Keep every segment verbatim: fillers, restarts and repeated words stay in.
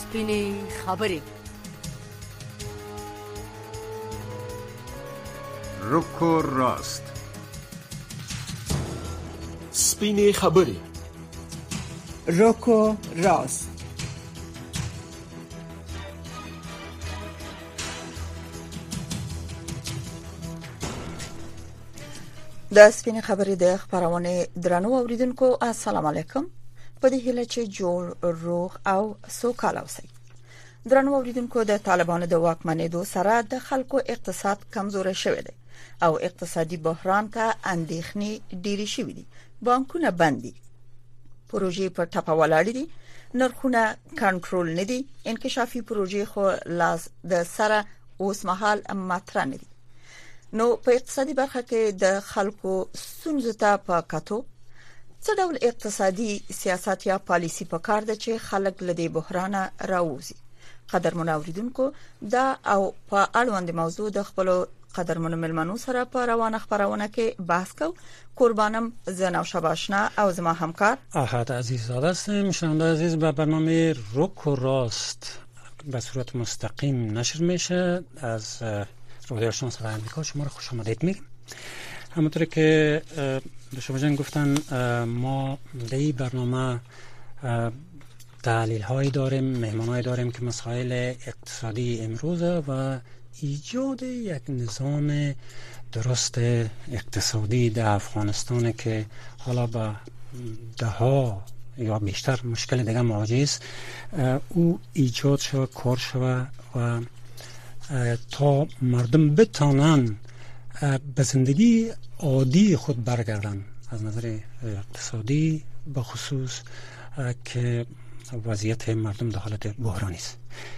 سپینې خبرې. رک و راست. سپینې خبرې. رک و راست. د سپینې خبرې د خبرونه درنو اوریدونکو السلام علیکم. په دې هیله چې جوړ روغ او سوکاله اوسئ. درنو اوریدونکو د طالبانو د واکمنېدو سره د خلکو اقتصاد کمزوري شوی دی او اقتصادي بحران ته اندېښنې ډېرې شوې دي. بانکونه بند دي، پروژې په ټپه ولاړې دي، نرخونه کنټرول نه دي، انکشافي پروژې خو لاس د سره اوس مهال مطرح نه دي. نو په اقتصادي برخه کې د خلکو ستونزو ته په کتو څه ډول اقتصادي سیاست یا پالیسی په کار ده چې خلک له دې بحران راوځي. قدرمن اوریدونکو دا او په اړوند موضوع د خپل قدرمن ملمنو سره په روانه خبرونه کې بحث کو. قربانم زناو شباشنا او زما همکار احد عزیززاده هستم. شنونده عزیز، به برنامه رک و راست به صورت مستقیم نشر میشه از رادیو آشنا صدای آمریکا. شما رو خوش آمدید میگیم. همونطور که به شما جان گفتن، ما در این برنامه تحلیل هایی داریم، مهمان هایی داریم که مسائل اقتصادی امروزه و ایجاد یک نظام درست اقتصادی در افغانستان که حالا به ده ها یا بیشتر مشکل دیگه مواجه است، او ایجاد شود، کار شود و تا مردم بتانن به زندگی عادی خود برگردن از نظر اقتصادی، به خصوص که وضعیت مردم در حالت بحرانی است.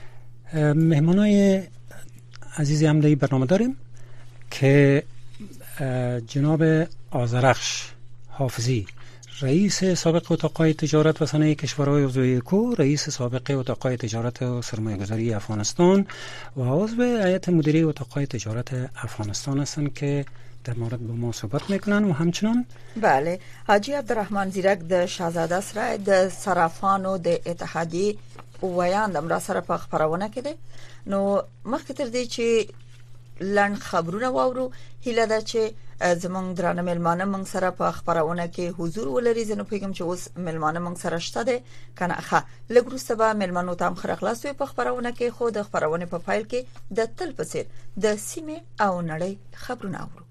مهمانای عزیزی هم در این برنامه داریم که جناب آذرخش حافظی، رئیس سابق اتاقای تجارت و صنایع کشورهای عضو ایکو، رئیس سابق اتاقای تجارت و سرمایه‌گذاری افغانستان و عضو هیئت مدیره اتاقای تجارت افغانستان هستند که در مورد با ما صحبت میکنن. و همچنان بله حاجی عبدالرحمن زیرک د شاهزاده سره د صرافانو د اتحادیې ویان د مرا سره په خبرونه کې دي. نو مخکې تر دې چې لړن خبرونه واورو، هیله ده چې زمونږ درانه ملمانه مونږ سره په خبرونه کې حضور ولري. زه نو پیغام چې اوس ملمانه مونږ سره شته دي کنه ښه لګروسته به ملمانو تام خرخلاص وي په خبرونه کې. خو د خبرونه په فایل کې د تل پسې د سیمه او نړۍ خبرونه اورو.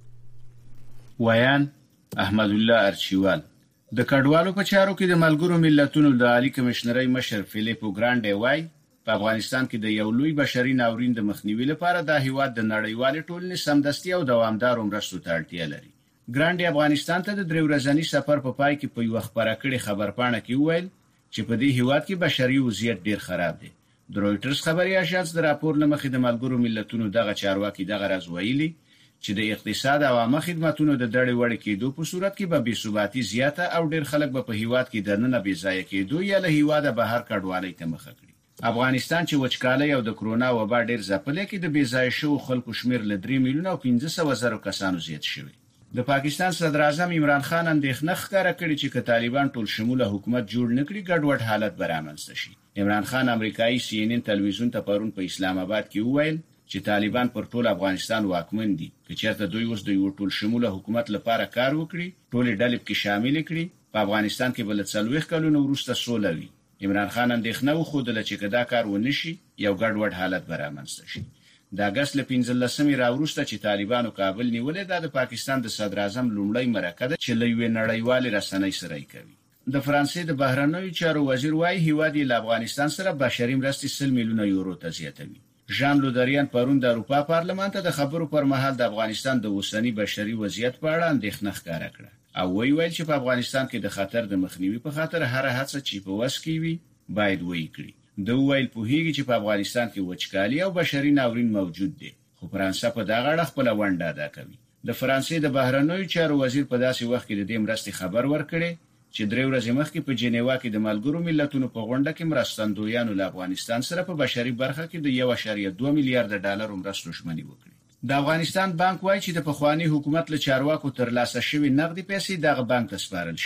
ویان احمد الله ارچیوال د کډوالو په چارو کې د ملګرو ملتونو د عالی کمشنرۍ مشر فیلیپو ګرانډي وای په افغانستان کې د یو لوی بشري ناورین د مخنیوي لپاره د هیواد د نړیوال ټولنې سمدستي او دوامدار مرستو ته اړتیا لري. ګرانډي افغانستان ته د درې ورځني سفر په پای کې په یو خبره کړي خبرپاڼه کې وویل چې په دې هیواد کې بشري وضعیت ډیر خراب دی. د رويټرز خبري اژانس د راپور لمخې د ملګرو ملتونو دغه چارواکي دغه راز ویلي چې د اقتصاد او عامه خدماتو د ډړې وړ کېدو په صورت کې به بې ثباتي زیاته او ډیر خلک به په هیواد کې دننه بې ځای کېدو یا له هیواده بهر کډوالۍ ته مخه کړي. افغانستان چې وچکالۍ او د کرونا وبا ډیر ځپلې کې د بې ځای شو خلکو شمیر له درې میلیونه او پنځه سوه زره کسانو زیات شوی. د پاکستان صدر اعظم عمران خان اندېښنه ښکاره کړې چې که طالبان ټول شموله حکومت جوړ نکړي ګډوډ حالت به رامنځته شي. عمران خان امریکایي سی ان ان تلویزیون ته پرون په اسلام آباد کې وویل چې طالبان پر ټول افغانستان واکمن دي. که چېرته دوی اوس د یو ټول شموله حکومت لپاره کار وکړي، ټول ډلې کې شامل کړي، په افغانستان کې بل څلوېښت کلونو وروسته سوله وي. عمران خان اندېښنه وښودله چې که دا کار ونه شي یو ګډوډ حالت به رامنځته شي. د اګست له پنځلسمې راوروسته چې طالبانو کابل نیولې، دا د پاکستان د صدر اعظم لومړی مرکه ده چې له یوې نړیوالې رسنۍ سره یې کوي. د فرانسې د بهرنیو چارو وزیر وايي هیواد یې له افغانستان سره بشري مرستې سل میلیونه یورو ته زیاتوي. ژان لودریان پرون د اروپا پارلمان ته د خبرو پر مهال د افغانستان د اوسنی بشري وضعیت په اړه اندېښنه ښکاره کړه او وی ویل چې په افغانستان کې د خطر د مخنیوي په خاطر هر هڅه چې په وس کې وي باید وکړي. د ویل په هیګي چې په افغانستان کې وچکالي او بشري ناورین موجود دي، خو فرانسه په دغه اړه خپل ونډه ادا کوي. د فرانسې د بهرنیو چارو وزیر په داسې وخت کې د دې مرستې خبر ورکړي چې درې ورځې مخکې په جنیوا کې د ملګرو ملتونو په غونډه کې مرستندویانو له افغانستان سره په بشري برخه کې د یو اعشاریه دوه میلیارډ ډالر مرستو ژمنې وکړي. د افغانستان بانک وایي چې د پخوانی حکومت له چارواکو ترلاسه شوی نقدي پیسې دغه بانک ته سپارل شوی.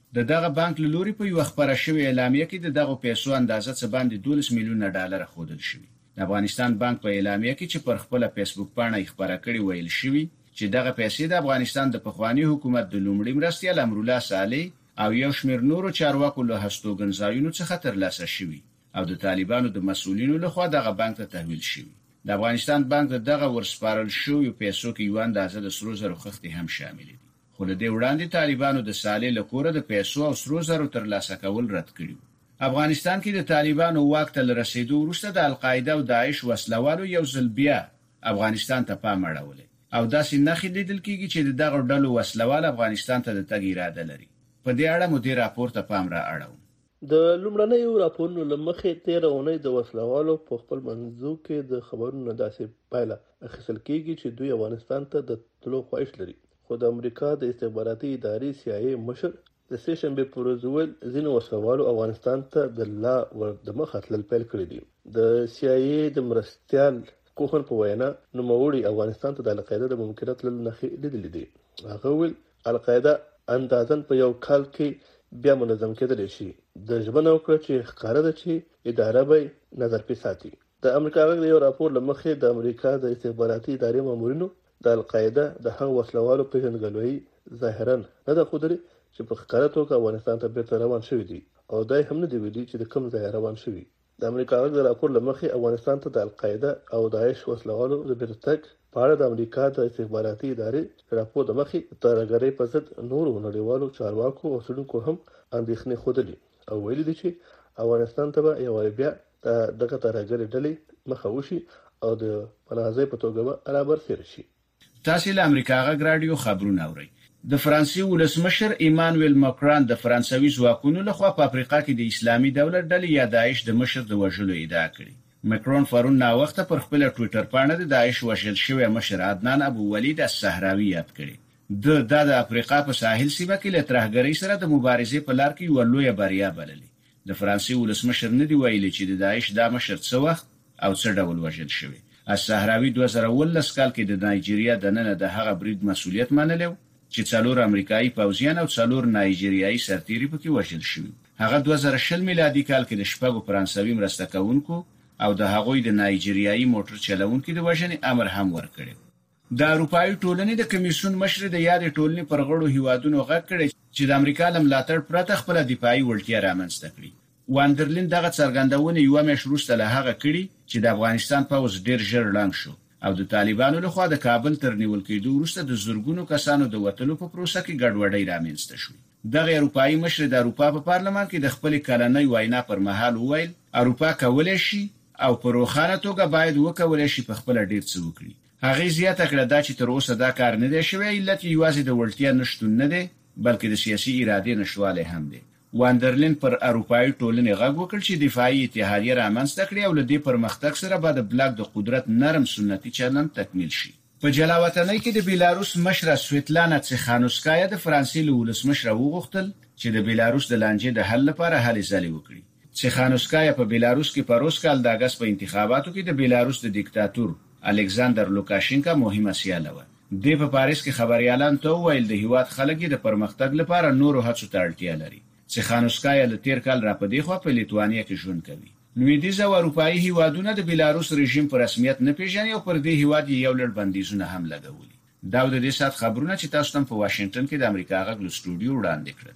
د دغه بانک له لوري په یو خبره شوی اعلامیه کې د دغه پیسو اندازه څه باندې دولس میلیونه ډالر ښودل شوی. د افغانستان بانک په اعلامیه کې چې پر خپل فیسبوک باندې خبره کړې ویل شوی چې دغه پیسې د افغانستان د پخوانی حکومت د لومړي مرستیال امرالله صالح او یو شمېر نورو چارواکو له هستوګنځایونو څخه ترلاسه شوی او د طالبانو د مسؤلینو لخوا دغه بانک ته تحویل شوی. د افغانستان بانک دغه ورسپارل شوی پیسو کې یو اندازه د سرو زرو خښتې هم شامل دي. خو له دې وړاندې طالبانو د صالح له کوره د پیسو او سرو زرو ترلاسه کول رد کړي. افغانستان کې د طالبانو واک ته رسیدو وروسته د القاعده او داعش وسلوالو یو ځل بیا افغانستان ته پام اړولی او داسې نښې لیدل کېږي چې دغه ډلو وسلوال افغانستان ته د تګ اراده لري. په دې اړه مو دې راپور ته پام را اړوم. د لومړنیو راپورونو له مخې تېره اونۍ د وسلوالو په خپل منځو کې د خبرونو داسې پایله اخیستل کېږي چې دوی افغانستان ته د تلو خواهش لري. خو د امریکا د استخباراتي ادارې سی آی ای مشر د سې شنبې پر ورځ وویل ځینو وسلوالو افغانستان ته د لا ور د مخه تلل پیل کړي دي. د سی آی ای د مرستیال کوهن په وینا نوموړي افغانستان ته د القاعده د ممکنه تللو نښې لیدلې دي. هغه وویل القاعده اندازن په یو کال کې بیا منظم کېدلی شي. د ژمنه وکړه چې ښکاره ده چې اداره به نظر پې ساتي. د امریکا غږ د یو راپور له مخې د امریکا د استخباراتي ادارې مامورینو د القاعده د هغو وسلوالو پېژندګلوي ظاهرا نه ده ښودلې چې په ښکاره توګه افغانستان ته بیرته روان شوي دي او دا هم نه دي ویلي چې د کوم ځای روان شوي. د امریکا غږ د راپور له مخې افغانستان ته د القاعده او داعش وسلوالو د بیرته تګ په اړه د امریکا د استخباراتي ادارې راپور د مخې د ترهګرۍ په ضد نورو نړیوالو چارواکو او څېړونکو هم اندېښنې ښودلې او ویلي دي چې افغانستان ته به یوازې بیا دغه ترهګرې ډلې مخه وشي او د پناه ځای په توګه به را برسېره شي. تاسو له امریکا غږ رادیو خبرونه اورئ. د فرانسې ولسمشر ایمانوئل ماکرون د فرانسوي ځواکونو لخوا په افریقا کې د اسلامي دولت ډلې یا داعش د مشر د وژلو ادعا کړې. ماکرون پرون ناوخته پر خپل ټوئیټر باندې د داعش وژل شوی مشر عدنان ابو ولید الصحراوي یاد کړی. د د افریقا په ساحل سیمه کې له ترهګرۍ سره د مبارزې په لار کې یو لوی بریا بللې. د فرانسې ولسمشر نه دی ویلي چې د داعش د مشر څه وخت او څه ډول وژل شوی. الصحراوي دوه زره ولس کال کې د نایجیریا د نن د هغه برید مسؤلیت منلو چې څلور امریکایي پوځیان او څلور نایجیریایي سرتیري پکې وژل شوي. هغه دوه زره شل میلادي کال کې د شپږو فرانسوي مرسته کوونکو او د هغوی د نایجیریایي موټر چلوونکو د وژنې امر هم ورکړی. د اروپایي ټولنې د کمیسیون مشر د یادې ټولنې پر غړو هیوادونو غږ کړی چې د امریکا له ملاتړ پرته خپله دفاعي وړتیا رامنځته کړي. واندرلین دغه څرګندونه یوه میاشت وروسته له هغه کړي چې د افغانستان پوځ ډېر ژر ړنګ شو او د طالبانو لخوا د کابل تر نیول کېدو وروسته د زرګونو کسانو د وتلو په پروسه کې ګډوډۍ رامنځته شوه. دغه اروپایي مشر د اروپا په پارلمان کې د خپل کلنۍ وینا پر مهال وویل اروپا کولای شي او په روښانه توګه باید وکولای شي په خپل ډېر څه وکړي. هغه زیاته کړه دا چې تر اوسه دا کار نه دی شوی، علت یوازې د وړتیا نشتون نه دی بلکې د سیاسي ارادې نشوالی هم دی. واندرلین پر اروپایي ټولنې غږ وکړ چې دفاعي اتحادیه رامنځته کړي او له دې پرمختګ سره به د بلاک د قدرت نرم سنتي چلند تکمیل شي. په جلاوطنۍ کې د بیلاروس مشره سویتلانا تسخانوسکایا د فرانسې له ولسمشره وغوښتل چې د بیلاروس د لانجې د حل لپاره هلې ځلې وکړي. تسخانوسکایا په بیلاروس کې په روس کال د اګست په انتخاباتو کې د بیلاروس د دیکتاتور الکساندر لوکاشینکا مهمه سیاله وه. د په پاریس کې خبريالان ته ویل د هیواد خلک د پرمختګ لپاره نورو هڅو ته اړتیا لري. تسخانوسکایا له تیر کال را پدې خو په لیتوانیا کې ژوند کوي. لویدیځ او اروپایي هیوادونه د بیلاروس رژیم په رسمیت نه پیژني او پر دې هیواد یو لړ بندیزونه هم لګولي. دا د دې سات خبرونه چې تاسو ته په واشنگټن کې د امریکا غږ له سټوډیو وړاندې کړل.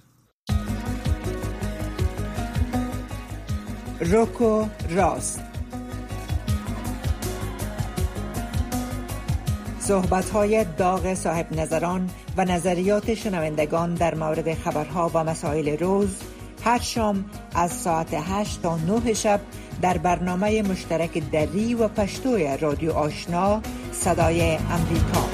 روکو راست، صحبت‌های داغ صاحب نظران و نظریات شنوندگان در مورد خبرها و مسائل روز هر شام از ساعت هشت تا نه شب در برنامه مشترک دری و پشتوی رادیو آشنا صدای امریکا.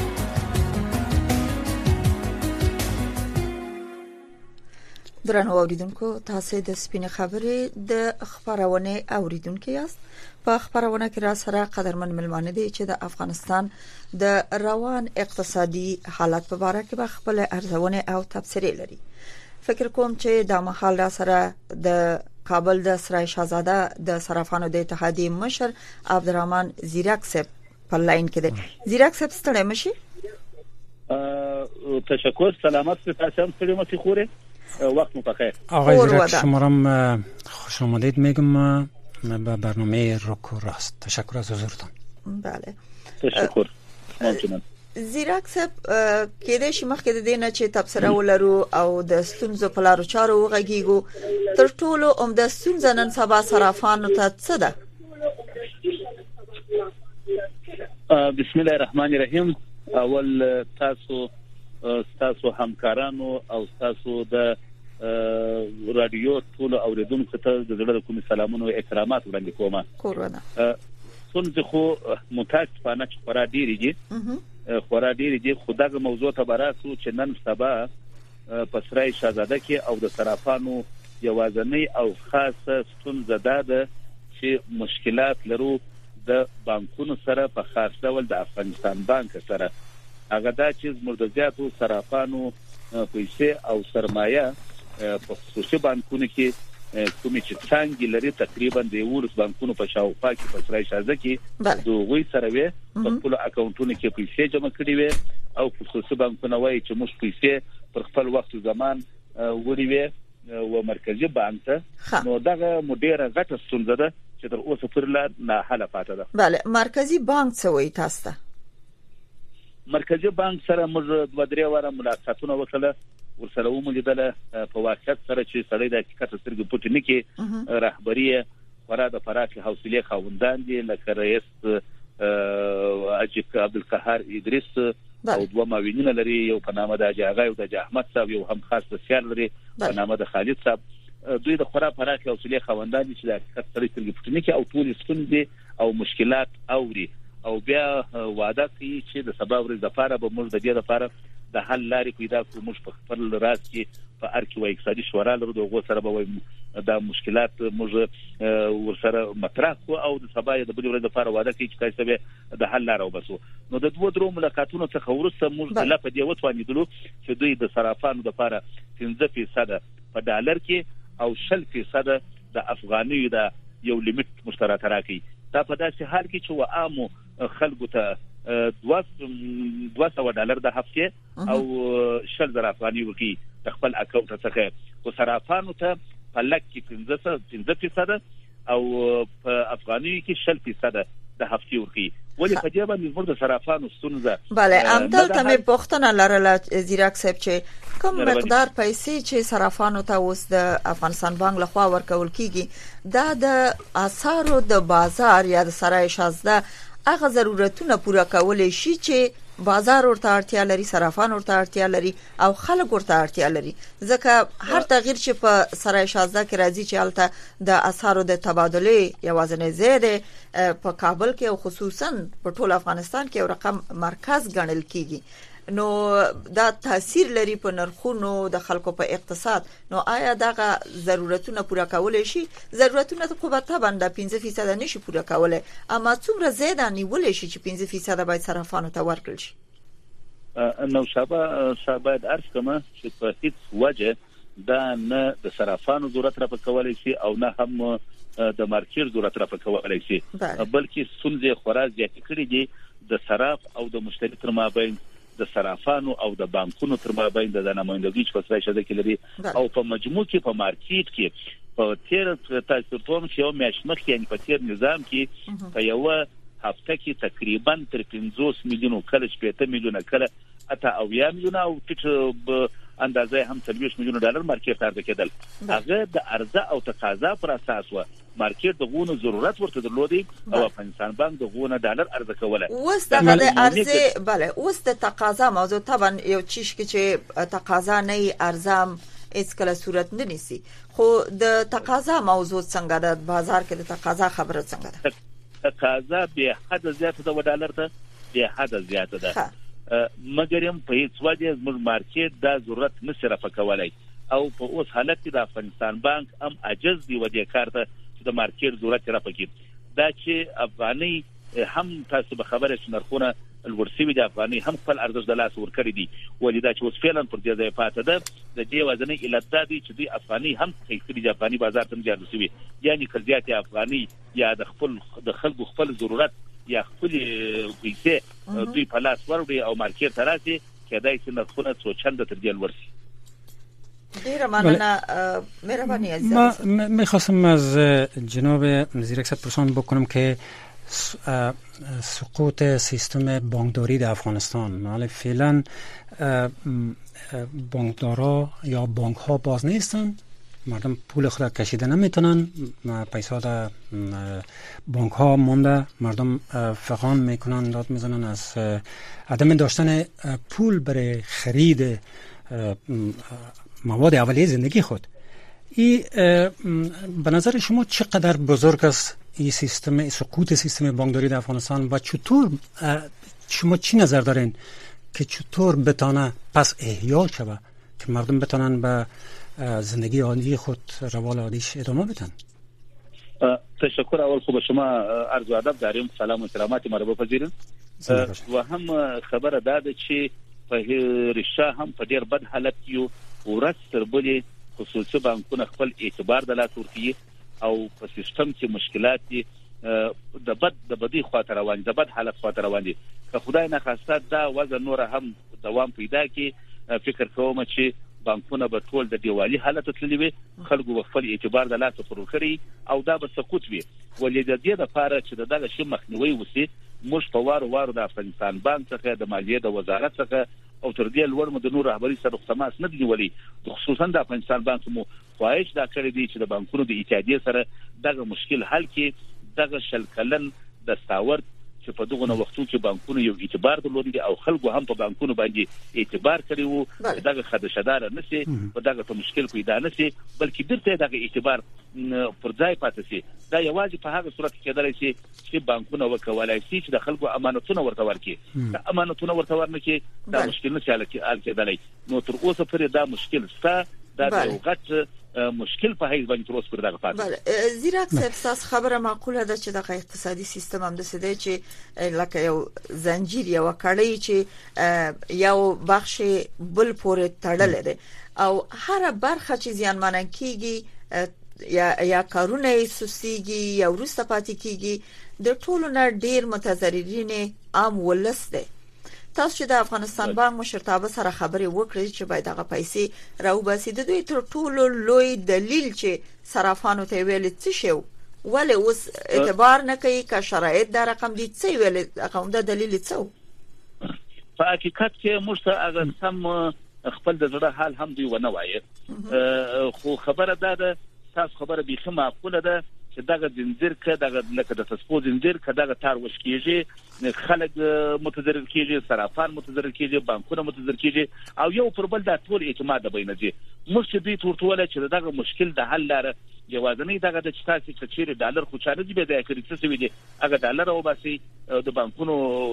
درنو اوریدونکو، تاسو د سپین خبرې د خبرونه اوریدونکو یاست. په خبرونه کې را سره قدرمن ملمانه دي چې د افغانستان د روان اقتصادي حالت په اړه کې خپل ارزونه او تبصره لري. فکر کوم چې د محل را سره د کابل د سرای شاهزاده د صرافانو د اتحادیې مشر عبدالرحمن زیرک صاحب په لاین کې دی. زیرک صاحب ستړی مشي؟ تشکر، سلامت په تاسو هم ستړي مشي خوره. وقت مو بخیر. آقای زیرک شمارم خوش آمدید میگم به برنامه رک و راست. تشکر از حضورتان. بله تشکر. ممنونم. زیرک صاحب کېدای شي مخکې د دې نه چې تبصره ولرو او د ستونزو په لارو چارو وغږیږو، تر ټولو عمده ستونزه نن سبا صرافانو ته څه ده؟ بسم الله الرحمن الرحیم. اول تاسو تاسو همکارانو او تاسو د رادیو ټول اوریدونکو ته د زړه کوم سلامونه او احترامات وړاندې کوم. کورونا څنګه خو متاسفانه چې خورا ډیری دي خورا ډیری دي خدای موضوع ته براسو چې نن سبا په سرای شاهزاده کې او د صرافانو یوازنی او خاصه ستونزه ده چې مشکلات لرو د بانکونو سره په خاص ډول د افغانستان بانک سره. هغه دا چې مرتضیاتو صرافانو پیسې او سرمایه په خصوصي بانکونو کې کومې چې څنګه لري تقریبا د ورس بانکونو په شاوخوا کې په سرای شاهزاده کې دوی سره وي په خپل اکاونټونو کې پیسې جمع کړي وي او خصوصي بانکونه وایي چې موږ پیسې پر خپل وخت زمان وړي وي او مرکزی بانک ته. نو دغه مدیره غټه ستونزه ده چې تر اوسه پورې نه حل پاتې ده. بله مرکزی بانک څه وایي تاسو ته؟ مرکزی بانک سره موږ دوه درې واره ملاقاتونه وکړل، ورسره ومولیدل په واقعیت سره چې سړی د حقیقت سترګې پټې نه کې رهبری خورا د پراخه حوصله خاوندان دي لکه رئیس اجک عبدالقهار ادریس او دوه معاونین لري، یو په نامه د اجاغا او د احمد صاحب، یو هم خاص سیال لري په نامه د خالد صاحب. دوی د خورا پراخه حوصله خاوندان دي چې د حقیقت سترګې پټې نه کې او ټول ستونزې او مشکلات اوري او بیا وعده کوي چې د سبا ورځې لپاره به موږ د دې لپاره د حل لارې پیدا کوو. موږ په خپل راز کې په ارکې و اقتصادي شورا لرو، دغه سره به د مشکلات موږ ورسره مطرح کوو او د سبا د بل ورځې لپاره وعده کوي چې تاسو به د حل لارې وباسو. نو د دوه درو ملاقاتونو څخه وروسته موږ د لا په دې وتوانیدلو چې دوی د صرافانو لپاره پنځه فیصد په ډالر کې او شل فیصد د افغاني د یو لیمیټ مشترک راکړي. دا په داسې حال کې چې و عامو خلکو ته دوه سوه ډالر د هفته او شل زره افغاني ورکړي د خپل اکاونټ څخه، او صرافانو ته په لک کې پنځه فیصد او په افغاني کې شل فیصد د هفته ورکړي. ولې په دې باندې موږ د صرافانو ستونزه بله همدلته مې پوښتنه لرله زیرک صاحب چې کوم مقدار پیسې چې صرافانو ته اوس د افغانستان بانک لخوا ورکول کیږي دا د اسعارو د بازار یا د سرای شاهزاده هغه ضرورتونه پوره کولای شي چې بازار ورته اړتیا لري، صرافان ورته اړتیا لري او خلک ورته اړتیا لري، ځکه هر تغییر چې په سرای شاهزاده کې راځي چې البته د اسعارو د تبادله یوازنی زیاده په کابل کې او خصوصا په ټول افغانستان کې یو رقم مرکز ګڼل کیږي، نو دا تاثیر لري په نرخونو د خلکو په اقتصاد. نو آیا دغه ضرورتونه پوره کولای شي؟ ضرورتونه خو به طبعا د پنځه فیصد نشي پوره کولای، اما څومره زیاده نیولای شي چې پنځه فیصد باید صرافانو ته ورکړل شي؟ نو شابه شابه عرض کوم چې په هیڅ وجه دا نه د صرافانو ضرورت را پکولای شي او نه هم د مارکیټ ضرورت را پکولای شي، بلکې ستونزې خورا زیاتې کړې دي د صراف او د مشتری تر مابین، د صرافانو او د بانکونو تر مابین د نمائندګۍ چې په سرای شاهزاده کې لري او په مجموع کې په مارکیټ کې په تیر تاسو ته چې یو میاشت مخکې یعنی په تیر نظام کې په یو هفته کې تقریبا تر پنځوس میلیونو کله شپږ میلیونه کله اته او یا میلیونه او ټیټ اندازې هم څلوېښت میلیونه ډالر مارکیټ ته عرضه کېدل. هغه د عرضه او تقاضا پر اساس و مارکیټ د غونو ضرورت ورته درلودي او افغانستان بانک د غونو ډالر عرضه کوله. اوس دغه د عرضه بله اوس د تقاضا موضوع طبعا یو چیش کې چې تقاضا نه ارزام هیڅ کله صورت نه نیسي، خو د تقاضا موضوع څنګه د بازار کې د تقاضا خبره څنګه ده؟ تقاضا به حد زیاته د ډالر ته به حد زیاته ده، مګر هم په هیڅ وجه زموږ مارکیټ دا ضرورت نشي رافقولای او په اوس حالت کې د افغانستان بانک هم عجز دی ودی کار ته چې د مارکیټ ضرورت رافقي. دا چې افغاني هم تاسو به خبره چې نرخونه الورسي د افغاني هم خپل ارزښت د لاس ور کړی دي، ولیدا چې اوس فعلا پر دې ځای پاتې ده د دې وزنې علت دا دی چې د افغاني هم خېټري د افغاني بازار ته جارو شوی، یعنی کلزیات افغاني یا د خپل د خلکو خپل ضرورت یا خپل پیسې دوی په لاس وروړي او مارکیټ ته راځي کېدای چې نرخونه څو چنده تر دې ورسي. ډیره مننه مهربانی عزیز. ما میخواستم از جناب زیرک پرسان بکنم که سقوط سیستم بانکداری در افغانستان، ولی فعلا بانکدارا یا بانک ها باز نیستن، مردم پول خود کشیده نمیتونن، پیسا در بانک ها مونده، مردم فغان میکنن، داد میزنن از عدم داشتن پول برای خرید مواد اولیه زندگی خود. این به نظر شما چقدر بزرگ است این سیستم، سقوط سیستم بانکداری در افغانستان و چطور شما چی نظر دارین که چطور بتانه پس احیا شوه که مردم بتانن به زندگی عادی خود، روال عادیش ادامه بدن؟ تشکر. اول خو به شما عرض ادب داریم، سلام و احترامات مرحبا پذیرم. و هم خبره ده چې په رښتیا هم په ډیر بد حالت یو ورځ تر بلې خصوصي بانکونه خپل اعتبار د لاس ورکوي او په سیستم کې مشکلات د بد د بدی خاطر روان د بد حالت خاطر روان دي. که خدای نه خواسته دا وضع نور هم دوام پیدا کی، فکر کوم چې بانکونه به ټول د دیوالي حالت تللی وي، خلکو خپل اعتبار د لاس ورکړي او دا به سقوط وي. ولې د دې لپاره چې دغه شی مخنیوي وسی، موږ په وار وار د افغانستان بانک څخه، د مالیې د وزارت څخه او تر دې لوړ مو د نور رهبری سره تماس نه دی ولي، خصوصا د افغانستان بانک مو خواهش دا کړی دی چې د بانکونو د اتحادیې سره دغه مشکل حل کړي. دغه شل کلن د ساورت چې په دغه وختو کې بانکونو یو اعتبار درلودي او خلکو هم په بانکونو باندې اعتبار کړی وو، دغه خدشدار نه سي په دغه ته مشکل پیدا نه سي، بلکې درته دغه اعتبار پر ځای پاتې سي. دا یوازې په هغه صورت کې کېدلی شي چې بانکونه وکولای شي چې د خلکو امانتونه ورته ورکړي. دا امانتونه ورته ورنکړي دا مشکل نه حل کېدلی. نو تر اوسه پورې دا مشکل شته، دا یو غټ مشکل په هیڅ باندې تر اوسه پورې دغه پاتې. بله زیرک صاحب، تاسو خبره معقوله ده چې دغه اقتصادي سیستم هم د سده چې لکه یو زنجیر یو کړی چې یو بخش بل پورې تړل دی او هر برخه چې زیانمن کیږي یا یا کارونه سوسیږي یا ورسته پاتې کیږي، د ټولو نه ډیر متضررین عام ولس دی. تاسو چې د افغانستان بانک مشرتابه سره خبرې وکړې چې باید هغه پیسې راوباسي، د دوی تر ټولو لوی دلیل چې صرافانو ته ویل څه شو ولې اوس اعتبار نه کوي که شرایط دا رقم دي، څه ویل هغه د دلیل څه؟ په حقیقت کې موږ ته هغه سم خپل د زړه حال هم دوی ونه وایي، خو خبره دا ده، تاسو خبره بیخي معقوله ده چې دغه زنجیر کې دغه لکه د تسپو زنجیر کې دغه تار وشکیږي، خلک متضرر کیږي، صرافان متضرر کیږي، بانکونه متضرر کیږي او یو پر بل د ټول اعتماد بینځي. موږ چې دوی تورټوله چې دغه مشکل د حل لاره یوازنی دغه د چتاسي کچېره ډالر خو چانه دی به د کړی څه وی دي، هغه ډالر او باسي د بانکونو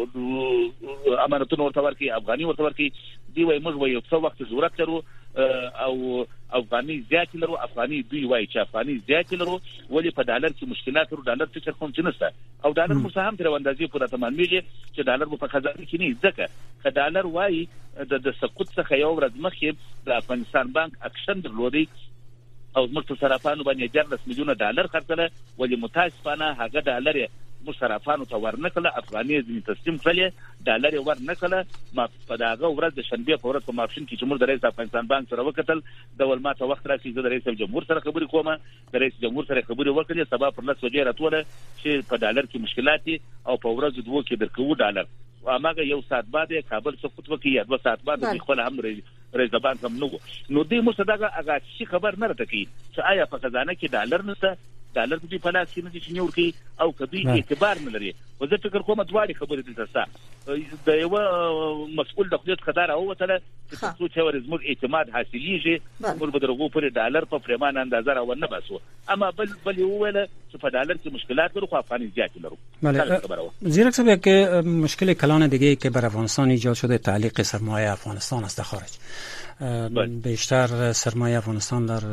امانتونو ورته ورکي، افغاني ورته ورکي. دی وای موږ وایو څو وخت ضرورت لرو او افغاني زیات لرو، افغاني دوی وای چې افغاني زیات لرو، ولې په ډالر کې مشکلات ورو، ډالر څه کوم چې نشته او ډالر مو هم تر اندازې پوره تمامېږي چې ډالر په خزانه کې نه ځکه چې ډالر وای د سقوط څخه یو ورځ مخکې د افغانستان بانک اکشن درلودي او موږ صرافانو باندې ډېر میلیونه ډالر خرڅله، ولې متاسفانه هغه ډالر موږ صرافانو ته ورنکله، افغاني ځین تسلیم کړل، ډالر ورنکله. ما په داغه ورځ د شنبه په ورځ په مارشن کې چې موږ د رئیس افغانستان بانک سره وکتل، د ولماته وخت راځي د رئیس جمهور سره خبرې کومه، د رئیس جمهور سره خبرې وکړې سبا پر لاس وجه راتوله چې په ډالر کې مشکلات دي او په ورځ دوه کې درکو ډالر او هغه یو ساعت بعد کابل سقوط وکړي یا دوه ساعت بعد خپل هم رئیس بانک هم نو نو دې مستدغه هغه شي خبر نه راته کی چې آیا په خزانه کې ډالر نشته، ډالر دې په لاس کې نه دي چې نیور کی او کدی اعتبار نه لري. و زه فکر کوم دواړي خبرې دي تاسو د یو مسؤل د خدای خدای او وتله چې څو چې ورزمو اعتماد حاصلېږي موږ به درغو پر ډالر په پرمانه اندازه را ونه باسو، اما بل بل ویل چې په ډالر کې مشکلات لرو خو افغاني زیات لرو. زیرک صاحب که مشکل کلان دیگه که بر افغانستان ایجاد شده تعلیق سرمایه افغانستان است در خارج، بیشتر سرمایه افغانستان در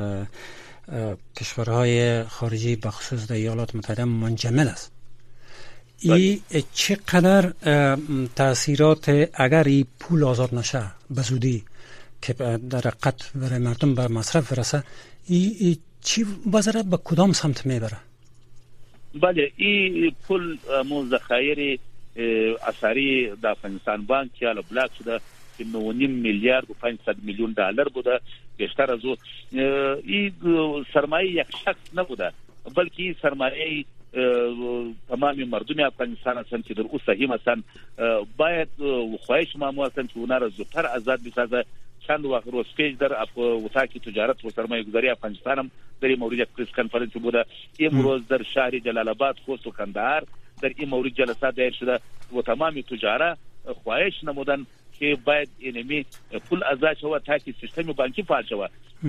کشورهای خارجی بخصوص در ایالات متحده منجمد است. این چقدر تاثیرات اگر این پول آزاد نشه به زودی که در حقیقت برای مردم به مصرف برسه، این چی وزارت به کدام سمت میبره؟ بله این پول مو ذخایر اثری د افغانستان بانک یا بلاک شده که نه و نیم میلیارد و پنجصد میلیون دلار بوده بیشتر از این سرمایه یک شخص نبوده، بلکه سرمایه تمام مردم افغانستان هستند که در اوسه هم هستند. باید خواهش ما هستند که اونا را زودتر آزاد بسازه. چند وقت روز پیش در اتاق تجارت و سرمایه گذاری افغانستان هم در این مورد یک پریس کانفرنس بوده. امروز در شهر جلال آباد، خوست و کندهار در این مورد جلسات دایر شده و تمام تجارت خواهش نمودن که باید اینمی پول آزاد شود تاکي سیستم بانکي فعال شود.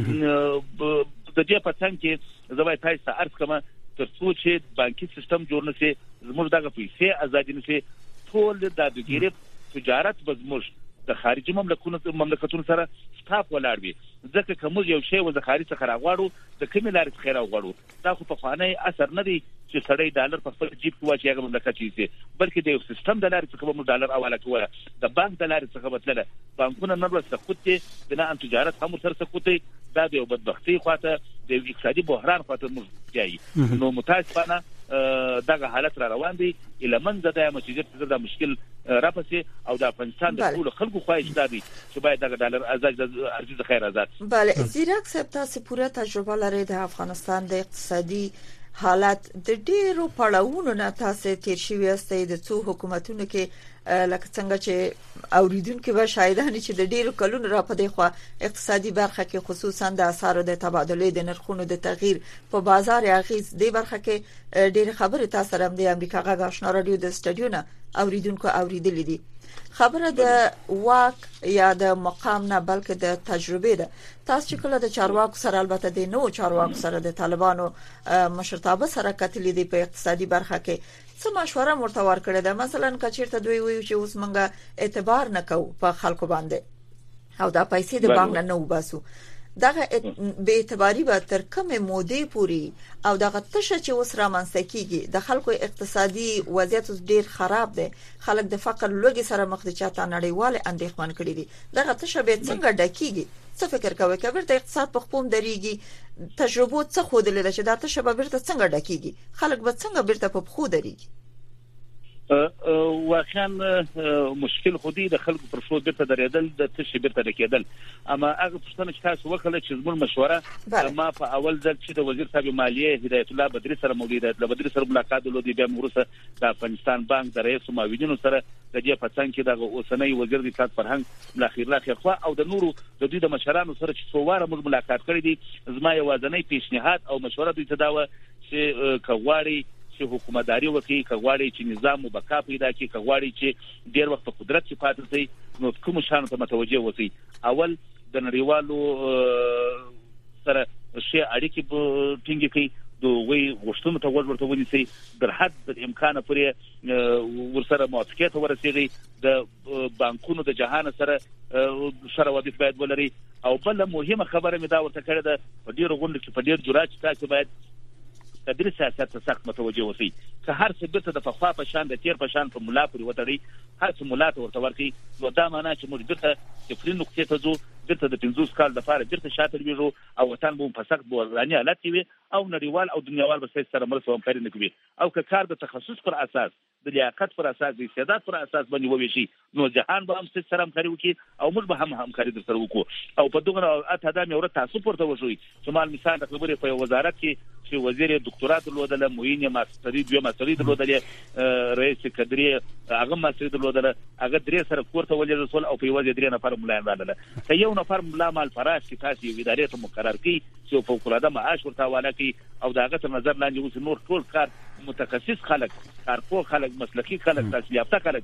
د دې په څنګ کې زوی تاسو عرض کوم تر څو چې بانکي سیستم جوړ نشي زموږ دغه پیسې آزاد نشي ټول د دادګيري تجارت بزموږ د خارجي مملکتونو مملکتونو سره سټاپ ولاړ وي. ځکه کوم یو شی و د خارج څخه راغواړو د کومې لارې څخه راغواړو دا خو په خواني اثر نه دی چې سړی ډالر په خپل جیب کې واچي هغه مملکت شي، بلکې د یو سیستم د لارې څخه به ډالر حواله کوله، د بانک د لارې څخه بدله بانکونه نه ورسره سقوط بنا ان تجارت هم سره سقوط دا د بدبختی خواته د اقتصادي بحران خواته مرجعي. نو متاسفانه دغه حالت را روان دي لمن زده مسجد د مشکل راپسې او د افغانستان د ټول خلکو خواهش دادي چې باید دغه ډالر آزاد ارزي خیر آزاد. بله زیرک صاحب تاسو پوره تجربه لرئ د افغانستان د اقتصادي حالت د ډیرو پړاوونو نه تاسو تیر شوی استئ د څو حکومتونو کې لکه څنګه چې اوریدونکو به شاهدان چې د ډیرو کلونو را پدې خو اقتصادي برخه کې خصوصا د اسعارو د تبادله د نرخونو د تغییر په بازار اغیز د برخه کې ډیر خبره تاسو هم د امریکا غږ آشنا رادیو د سټډیو نه اوریدونکو اوریدلې دي. خبره د واک یا د مقام نه بلکې د تجربه ده. تاسو چې کله د چارواکو سره البته د نو چارواکو سره د طالبانو مشرتابه سره کتلې دي په اقتصادي برخه کې څه مشوره مرته ورکړه ده؟ مثلا کچیرته دوی ویو چې اوس مونږه اعتبار نکوو په خلکو باندې او دا پیسې د بانک نه نه وباسو، دغه به اعتباری به تر کومه مودې پوری او دغه تشه چې اوس را منځ کیږي د خلکو اقتصادي وضعیت ډیر خراب دی، خلک د فقر لوګي سره مخ دي چاته نړیواله اندېښمن کړي دي، دغه تشه به څنګه ډکیږي؟ څه فکر کوي کبر د اقتصاد په خپل دريږي تجربه څه خود لیدل چې دا تشه به بیرته څنګه ډکیږي، خلک به څنګه بیرته په خو دريږي؟ واقعا مشکل خودي د خلکو پر شو بیرته درېدل د تشي بیرته ډکېدل. اما هغه پښتنه چې تاسو وکړه چې زموږ مشوره ما په اول ځل چې د وزیر صاحب مالیه هدایت الله بدری سره موجوده د بدری سره ملاقات درلودي، بیا موږ د افغانستان بانک د رئیس معاونینو سره د دې په څنګ کې د اوسنۍ وزیر د اقتصاد فرهنګ ملاخیر لاخیر خو او د نورو د دوی د مشرانو سره چې څو واره موږ ملاقات کړی دي. زما یو ځنې پیشنهاد او مشوره دوی ته دا و چې کغواړي چې حکومتداري وکړي، کغواړي چې نظام وبقا پیدا کړي، کغواړي چې ډیر وخت په قدرت کې پاتې شي، نو کوم شان ته متوجه وسی. اول د نړیوالو سره شي اړیکې ټینګې کړي، دوی غوښتنو ته ورته ونیسي، در حد امکان پورې ورسره موافقه ته ورسېږي، د بانکونو د جهان سره سره وظیفه باید ولري. او بل مهمه خبره مې دا ورته کړې ده په ډیر غونډه کې په ډیر جرأت تاسو باید تدریس سیاست ته سخت متوجه اوسئ که هر څه بیرته د پخوا په شان د تیر په شان په ملا پورې وتړي، هر څه ملا ته ورته ورکړي، نو دا معنی چې موږ بیرته صفري نقطې ته ځو، بیرته د پنځوس کال لپاره بیرته شاته لویږو او وطن به په سخت بحراني حالت کې وي او نړیوال او دنیاوال به سره مرسته او همکاري نه کوي. او که کار د تخصص پر اساس د لیاقت پر اساس د استعداد پر اساس باندې وویشي، نو جهان به هم سره همکاري وکړي او موږ به هم همکاري در سره وکړو. او په دغه اته دا مې ورته تاسو پورته وشوي چې مال مثال د خبرې په وزارت کې چې وزیر دکتورا درلودله، معین ماستری دوه ماستری درلودله، رئیس کدري هغه ماستری درلودله، هغه درې سره کوړه ولې رسول او په یوازې درې نفر ملایان راغله. ته یو نفر ملا مال فراش کې تاسو یو ادارې ته مقرر کړي چې په فوق‌العاده معاش ورته حواله کړي او داغه تر نظر لاندې اوس نور ټول کار متخصص خلک، کارپو خلک، مسلکی خلک، تحصیل یافته خلک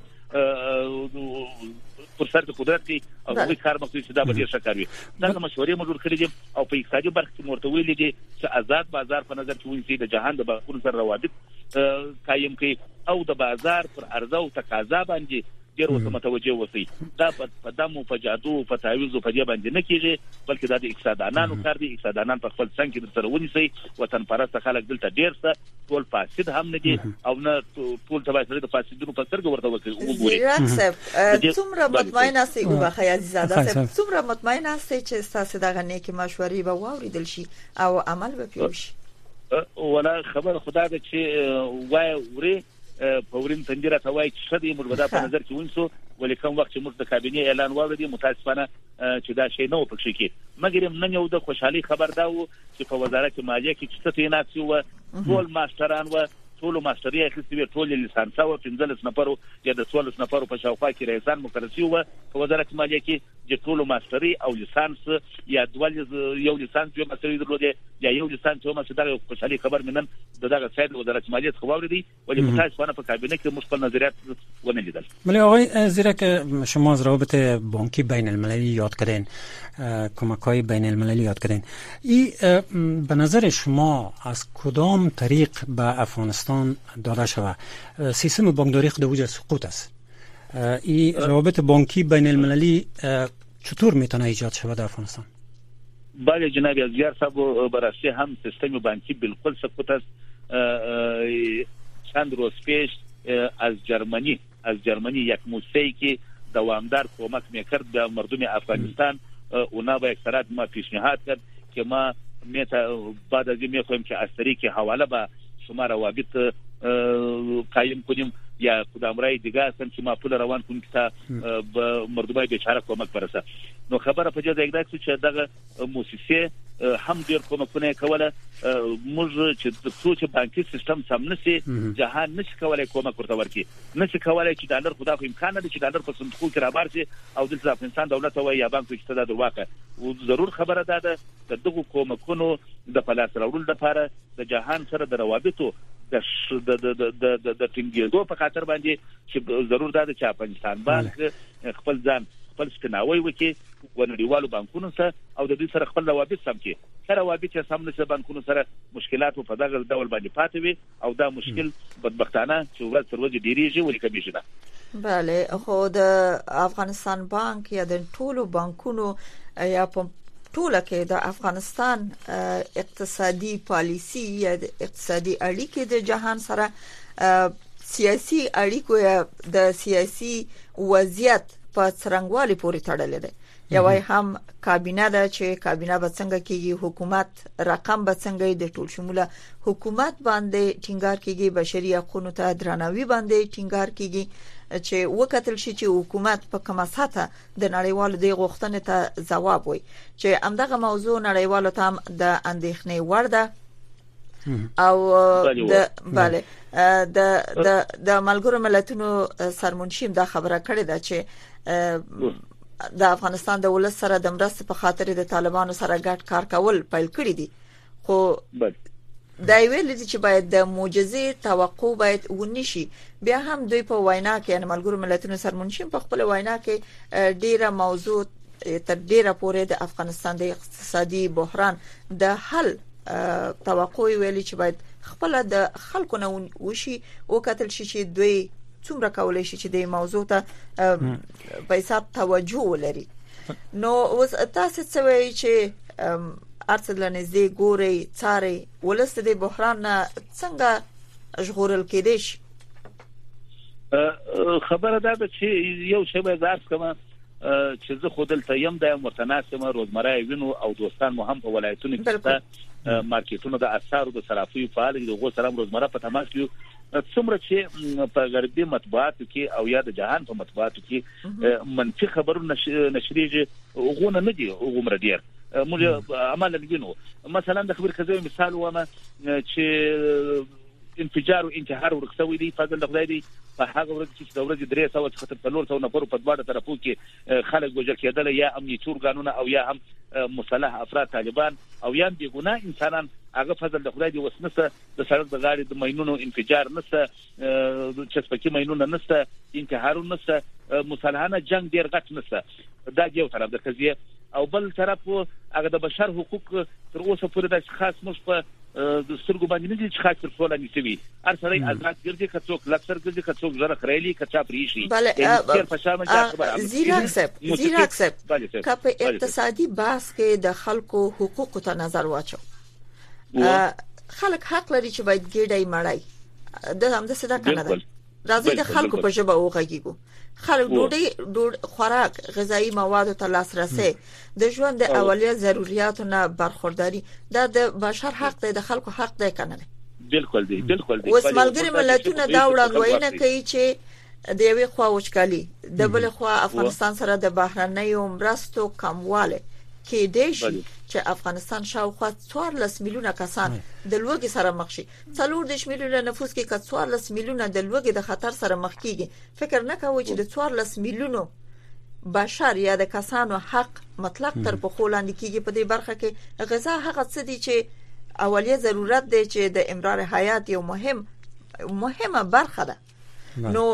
پر سر د قدرت کې او دوی کار مخکې چې دا به ډیر ښه کار وي. دا مشورې موږ ورکړې دي او په اقتصادي برخه کې مرته ویلې دي چې آزاد بازار په نظر کې ونیسي، د جهان د بانکونو سره روابط قایم کړي او د بازار پر عرضه او تقاضا باندې ډیر ورته متوجه اوسئ. دا په دمو په جادو په تعویض په دې باندې نه کیږي، بلکې دا د اقتصاددانانو کار دی. اقتصاددانان په خپل څنګه کې سره ونیسي، وطن پرست خلک دلته ډیر څه ټول فاسد هم نه دي او نه ټول تبع سره د فاسدونو په سترګه ورته وګوري. څومره مطمئن اسئ او خیال زاده صاحب څومره مطمئن اسئ چې تاسو دغه نیکی مشورې به واوریدل شي او عمل به پیل شي؟ ولا خبر خدا دې چې وای وري فورین تنجره توای چې شدي موږ به دا په نظر کې ونیسو ولې کوم وخت چې موږ د کابینې اعلان واورېدو متاسفانه چې دا شی نه و پکې کې مګر نن یو د خوشحالي خبر دا و چې په وزارت مالیه کې چې تعینات شو ټول ماستران و ټول ماستري اخیستي ټول لیسانس او پنځلس نفرو یا د څوارلس نفرو په شاوخوا کې رئیسان مقرر شي و په وزارت مالیه کې چې ټول ماستري او لیسانس یا دوال یو لیسانس یو ماستري درلوده یا یو لیسانس یو ماستري خوشحالي خبر منن دغه سید وزارت مالیه څخه واوریدي ولی متاسفانه په کابینه کې مشکل نظریات ونه لیدل. ولی آقای زیرا که شما از روابط بانکی بین المللی یاد کردین کمک‌های بین المللی یاد کردین این به نظر شما از کدام طریق به افغانستان داده شود؟ سیستم بانکداری خود اوج سقوط است. این روابط بانکی بین المللی چطور میتونه ایجاد شود در افغانستان؟ بله جناب ازیار صاحب براستی هم سیستم بانکی بالکل سقوط است. چند روز پیش از جرمنی از جرمنی یک موسسه‌ای که دوامدار کمک میکرد به مردم افغانستان اونا به اکثرات ما پیشنهاد کرد که ما میتا بعد از این میخوایم که از طریق حواله به شما روابط قایم کنیم یا کدامرای دیگه هستن چې ما پول روان کوم که به مردمای بیچاره کمک برسه. نو خبره په دې ځای ده چې دغه موسسه هم ډیر کومکونه کوله موږ چې د څو چې بانکي سیستم سم نشي جهان نشي کولای کومک ورته ورکړي نشي کولای چې ډالر خدا خو امکان نه دي چې ډالر په صندوق کې راوړي او د افغانستان دولت او یا بانک کې ستاسو واقع او ضرور خبره ده د دغه کومکونو د پلاس راوړل لپاره د جهان سره د روابطو د د د د د ټینګېدو په خاطر باندې چې ضرور ده چې افغانستان بانک خپل ځان خپل ستناوي وکړي ونړیوالو بانکونو سره او د دې سره خپل روابط سم کړي سره روابط چې سم نشي بانکونو سره مشکلات په دغه ډول باندې پاتې وي او دا مشکل بدبختانه چې ورځ تر ورځې ډیریږي ولې کمیږي نه. بله خو د افغانستان بانک یا د ټولو بانکونو یا په ټوله کې د افغانستان اقتصادي پالیسی یا د اقتصادي اړیکې د جهان سره سیاسي اړیکو یا د سیاسي وضعیت په څرنګوالي پورې تړلې ده. یوه هم کابینه ده چې کابینه به څنګه کېږي حکومت رقم به څنګه د ټول شموله حکومت باندې ټینګار کېږي بشري حقوقو ته درناوی باندې ټینګار کېږي چې وکتل شي چې حکومت په کومه ساته د نړیوالو د غوښتنې ته ځواب وي چې همدغه موضوع نړیوالو ته د اندېښنې وړ ده او د bale د د د ملګرو ملتونو سرمنشیم دا خبره کړې ده چې د افغانستان د ولس سره د مرستې په خاطر د طالبانو سره ګډ کار کول پیل کړی دي خو دا ویل دي چې باید د معجزې توقع باید ونشي. بیا هم دوی په وینا کې ان ملګرو ملتونو سرمنشیم په خپل وینا کې ډیره موضوع تر ډیره پورې د افغانستان د اقتصادي بحران د حل توقع ویلي چې باید خپل د خلکو نه وشي او کتل شي چې دوی څومره کولای شي چې د موضوع ته په حساب توجه ولري. نو اوس تاسو څه وایي چې ارڅ لنځي ګوري څاري ولست د بحران څنګه ژغورل کېدې شي؟ خبره ده چې یو شی به زار کوم چې زه خودل تیم د متناسبه روزمره وینو او دوستان مو هم په ولایتونو کې مارکیټونو د اثارو د صرافي فعال دي غو سلام روزمره په تماس کې څومره چې په غربي مطبوعاتو کې او یا د جهان په مطبوعاتو کې منفي خبرونه نشریږي غونه نه دي عمر ډیر موږ عمل لګینو مثلا د خبر کزوی مثال ومه چې انفجار او انتحار ورکسوي دي فضل د خدای دی په هغه ورځ چې د ورځې درې سوه څخه تر څلور سوه نفرو په دواړو طرفو کې خلک وژل کېدل یا امنیتي ارګانونه او یا هم مسلح افراد طالبان او یا بیګناه انسانان هغه فضل د خدای دی وسنسه د سړک د غاړې د ماینونو انفجار نسته چسپکی ماینونه نسته انتحارونه نسته مسلحانه جنگ ډیر غټ نسته دا یو طرف د قضیه او بل طرف هغه د بشر حقوق تر اوسه پورې د خاص مش په د سترګو باندې نه دي چې خاص تر ټوله نشي هر سړی آزاد ګرځي کڅوک لکسر ګرځي کڅوک زره خړېلی کچا پریشي بله زیراک صاحب زیراک صاحب کپ اقتصادي بحث کې د خلکو حقوق ته نظر واچو خلک حق لري چې باید ګډای مړای د هم د صدا کنه ده راځي د خلکو په ژبه وغږیږو خلک ډوډۍ ډوډ خوراک غذایی مواد ته لاسرسي د ژوند د اولیه ضرورتونو برخورداری دا د بشر حق دی د خلکو حق دی کنه بالکل دی بالکل دی اوس ملګری ملتونه دا وړاندوینه کوي چې د یوې خوا وچکالي د بل خوا افغانستان سره د بهرنیو مرستو کمواله کې دی شي چې افغانستان شاوخوا څوارلس میلیونه کسان د لوږې سره مخ شي. څلور دیرش میلیونه نفوس کې که څوارلس میلیونه د لوږې د خطر سره مخ کیږي، فکر نه کوئ چې د څوارلس میلیونو بشر یا د کسانو حق مطلق تر پخو لاندې کیږي؟ په دې برخه کې غذا هغه څه دي چې اولیه ضرورت دی چې د امرار حیات یو مهم مهمه برخه ده. نو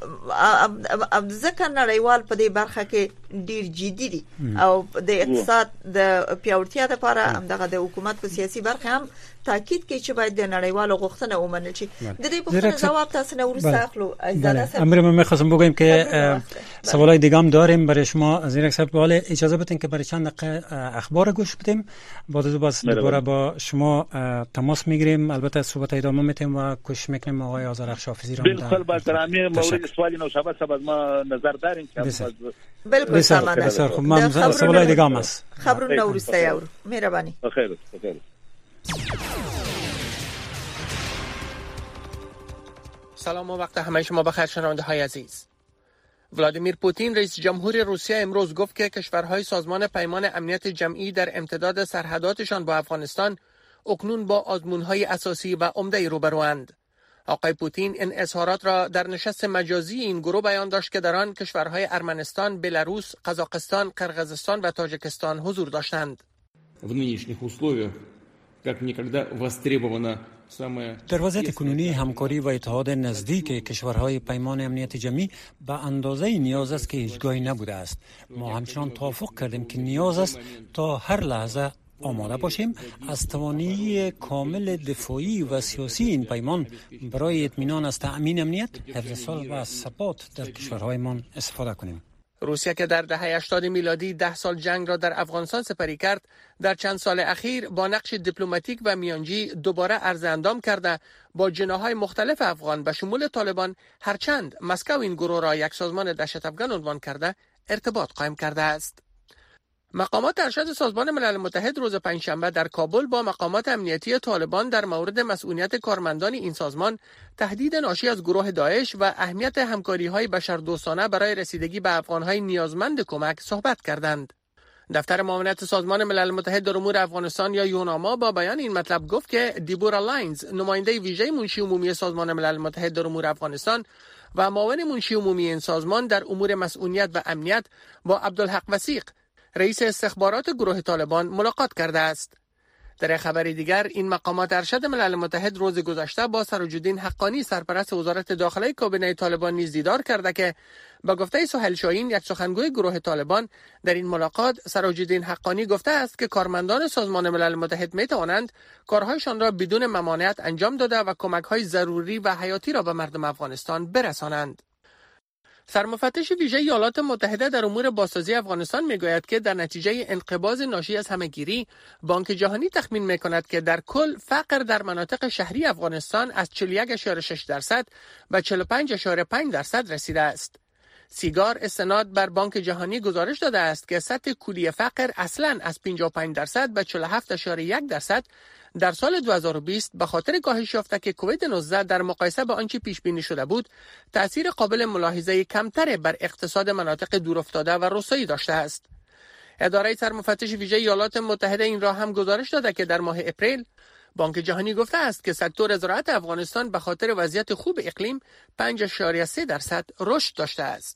ځکه نړیوال په دې برخه کې ډیر جدي دي او د اقتصاد د پیاوړتیا لپاره همدغه د حکومت په سیاسي برخه هم تاکید کوي چې باید د نړیوالو غوښتنه ومنل شي. د دې په جواب تاسو نه ورسره اخلو. امر من می‌خواستم بگویم که سوالای دیگه هم داریم برای شما زیر اکسپت، ولی اجازه بدین که برای چند دقیقه اخبار گوش بدیم، بعد از باز دوباره با شما تماس میگیریم. البته صحبت ادامه میتیم و کوشش میکنیم آقای آذرخش حافظی رو بالکل با احترام مورد سوالی نو شبا سبا ما نظر داریم که بالکل سامان بسیار خوب. من سوالای دیگه هم هست. خبرونه ورسته یارو مهربانی. بخیر بخیر. سلام و وقت همه شما بخیر شنونده های عزیز. ولادیمیر پوتین رئیس جمهور روسیه امروز گفت که کشورهای سازمان پیمان امنیت جمعی در امتداد سرحداتشان با افغانستان اکنون با آزمون‌های اساسی و عمده روبروند. آقای پوتین این اظهارات را در نشست مجازی این گروه بیان داشت که در آن کشورهای ارمنستان، بلاروس، قزاقستان، قرقیزستان و تاجیکستان حضور داشتند. در وضعیت کنونی همکاری و اتحاد نزدیک کشورهای پیمان امنیت جمعی به اندازه نیاز است که هیچگاهی نبوده است. ما همچنان توافق کردیم که نیاز است تا هر لحظه آماده باشیم از توانایی کامل دفاعی و سیاسی این پیمان برای اطمینان از تأمین امنیت، حفظ صلح و ثبات در کشورهایمان استفاده کنیم. روسیه که در دهه هشتاد میلادی ده سال جنگ را در افغانستان سپری کرد، در چند سال اخیر با نقش دیپلماتیک و میانجی دوباره عرض اندام کرده با جناح‌های مختلف افغان به شمول طالبان، هرچند مسکو این گروه را یک سازمان دهشت افغان عنوان کرده، ارتباط قائم کرده است. مقامات ارشد سازمان ملل متحد روز پنجشنبه در کابل با مقامات امنیتی طالبان در مورد مسئولیت کارمندان این سازمان، تهدید ناشی از گروه داعش و اهمیت همکاری‌های بشردوستانه برای رسیدگی به افغان‌های نیازمند کمک صحبت کردند. دفتر معاونت سازمان ملل متحد در امور افغانستان یا یوناما با بیان این مطلب گفت که دیبورا لاینز، نماینده ویژه منشی عمومی سازمان ملل متحد در امور افغانستان و معاون منشی عمومی این سازمان در امور مسئولیت و امنیت، با عبدالحق وثیق، رئیس استخبارات گروه طالبان، ملاقات کرده است. در خبر دیگر، این مقامات ارشد ملل متحد روز گذشته با سراج‌الدین حقانی، سرپرست وزارت داخله کابینه طالبان، نیز دیدار کرده که با گفته سهیل شاهین، یک سخنگوی گروه طالبان، در این ملاقات سراج‌الدین حقانی گفته است که کارمندان سازمان ملل متحد می توانند کارهایشان را بدون ممانعت انجام داده و کمک‌های ضروری و حیاتی را به مردم افغانستان برسانند. سرمفتش ویژه ایالات متحده در امور بازسازی افغانستان میگوید که در نتیجه انقباض ناشی از همهگیری، بانک جهانی تخمین میکند که در کل فقر در مناطق شهری افغانستان از چهل و یک ممیز شش درصد به چهل و پنج ممیز پنج درصد رسیده است. سیگار استناد بر بانک جهانی گزارش داده است که سطح کلی فقر اصلاً از پنجاه و پنج درصد به چهل و هفت ممیز یک درصد در سال دو هزار و بیست به خاطر کاهش یافته که کووید نوزده در مقایسه با آنچه پیش بینی شده بود، تأثیر قابل ملاحظه کمتر بر اقتصاد مناطق دورافتاده و روستایی داشته است. اداره سرمفتش ویژه ایالات متحده این را هم گزارش داده که در ماه اپریل بانک جهانی گفته است که سکتور زراعت افغانستان به خاطر وضعیت خوب اقلیم پنج ممیز سه درصد رشد داشته است.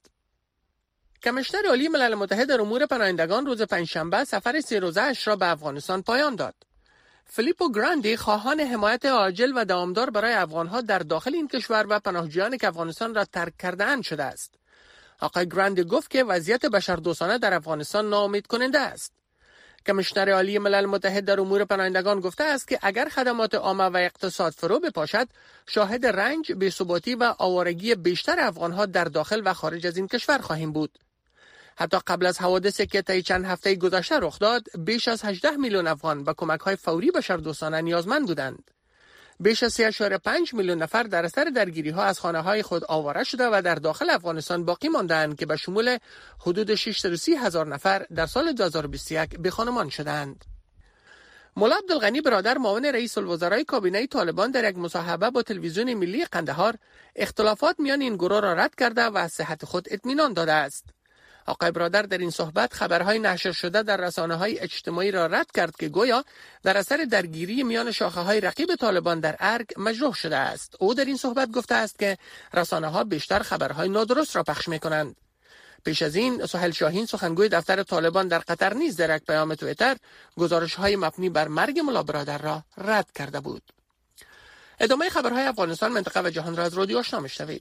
کمیشنر عالی ملل متحد در امور پناهندگان روز پنجشنبه سفر سه روزه‌اش را به افغانستان پایان داد. فیلیپو گراندی خواهان حمایت عاجل و دوامدار برای افغانها در داخل این کشور و پناهجویانی که افغانستان را ترک کرده‌اند شده است. آقای گراندی گفت که وضعیت بشردوستانه در افغانستان ناامید کننده است. کمیشنر عالی ملل متحد در امور پناهندگان گفته است که اگر خدمات عامه و اقتصاد فرو بپاشد، شاهد رنج، بی‌ثباتی و آوارگی بیشتر افغانها در داخل و خارج از این کشور خواهیم بود. حتی قبل از حوادثی که طی چند هفته گذشته رخ داد، بیش از هجده میلیون افغان به کمک‌های فوری بشردوستانه نیازمند بودند. بیش از سه ممیز پنج میلیون نفر در اثر درگیری‌ها از خانه‌های خود آواره شده و در داخل افغانستان باقی مانده‌اند که به شمول حدود ششصد و سی هزار نفر در سال دو هزار و بیست و یک بی‌خانمان شدند. مولا عبدالغنی برادر معاون رئیس الوزرای کابینه طالبان در یک مصاحبه با تلویزیون ملی قندهار اختلافات میان این گروه را رد کرده و از صحت خود اطمینان داده است. آقای برادر در این صحبت خبرهای نشر شده در رسانه‌های اجتماعی را رد کرد که گویا در اثر درگیری میان شاخه‌های رقیب طالبان در ارگ مجروح شده است. او در این صحبت گفته است که رسانه‌ها بیشتر خبرهای نادرست را پخش می‌کنند. پیش از این سهیل شاهین سخنگوی دفتر طالبان در قطر نیز در یک پیام توییتر گزارش‌های مبنی بر مرگ مولا برادر را رد کرده بود. ادامه خبرهای افغانستان، منطقه و جهان را از رادیو آشنا می‌شنوید.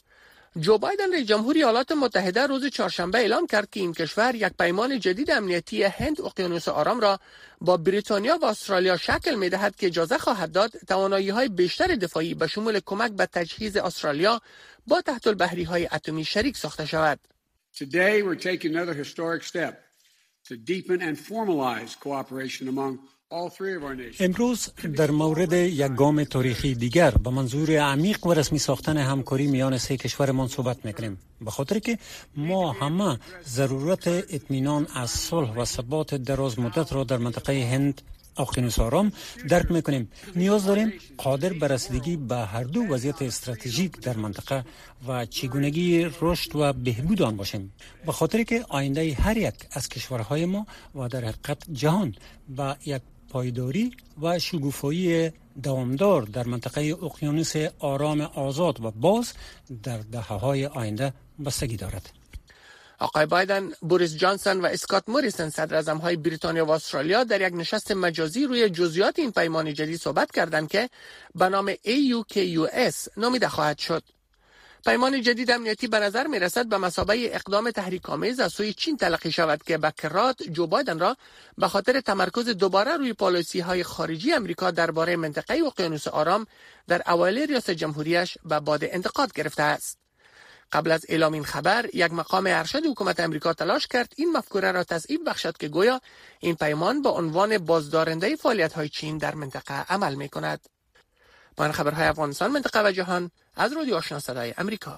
جو بایدن رئیس جمهوری ایالات متحده روز چهارشنبه اعلام کرد که این کشور یک پیمان جدید امنیتی هند اقیانوس آرام را با بریتانیا و استرالیا شکل می‌دهد که اجازه خواهد داد توانایی‌های بیشتر دفاعی به شمول کمک به تجهیز استرالیا با تحت البحری‌های اتمی شریک ساخته شود. Today we're taking another historic step to deepen and formalize cooperation among all three of our nations. امروز در مورد یک گام تاریخی دیگر به منظور عمیق و رسمی ساختن همکاری میان سه کشورمان صحبت می‌کنیم، به خاطر که ما همه ضرورت اطمینان از صلح و ثبات دراز مدت را در منطقه هند اقیانوس آرام درک میکنیم. نیاز داریم قادر به رسیدگی به هر دو وضعیت استراتژیک در منطقه و چگونگی رشد و بهبود آن باشیم، به خاطر که آینده هر یک از کشورهای ما و در حقیقت جهان با یک پایداری و شکوفایی دوامدار در منطقه اقیانوس آرام آزاد و باز در دهه‌های آینده بستگی دارد. آقای بایدن، بوریس جانسون و اسکات موریسن صدر اعظم‌های بریتانیا و استرالیا در یک نشست مجازی روی جزئیات این پیمان جدید صحبت کردند که به نام ای یو کی یو اس نامیده خواهد شد. پیمان جدید امنیتی به نظر می رسد به مثابه اقدام تحریک‌آمیز از سوی چین تلقی شود که به کرات جو بایدن را به خاطر تمرکز دوباره روی پالیسی‌های خارجی امریکا درباره منطقه اقیانوس آرام در اوایل ریاست جمهوریش به باد انتقاد گرفته است. قبل از اعلام این خبر، یک مقام ارشد حکومت امریکا تلاش کرد این مفکوره را تضعیف بخشد که گویا این پیمان با عنوان بازدارنده فعالیت‌های چین در منطقه عمل می‌کند. با این خبرهای افغانستان، منطقه و جهان از رادیو آشنا صدای امریکا.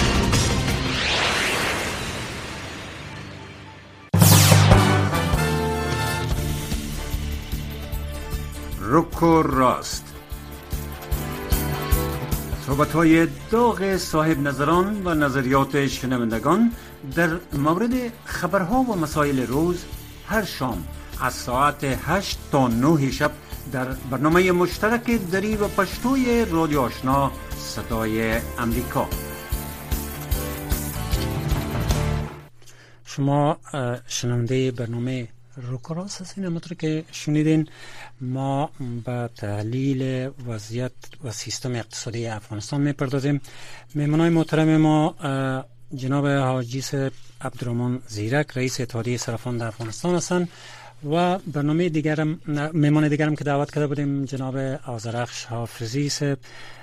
رک و راست، صحبت‌های داغ صاحب نظران و نظریات شنوندگان در مورد خبرها و مسائل روز هر شام از ساعت هشت تا نه شب در برنامه مشترک دری و پشتوی رادیو آشنا صدای امریکا. شما شنونده برنامه روکراس هستین. همونطور که شنیدین ما به تحلیل وضعیت و سیستم اقتصادی افغانستان میپردازیم. مهمانای محترم ما جناب حاجی عبدالرحمن زیرک، رئیس اتحادیه صرافان در افغانستان هستند و برنامه دیگرم مهمان دیگرم که دعوت کرده بودیم جناب آذرخش حافظی صاحب،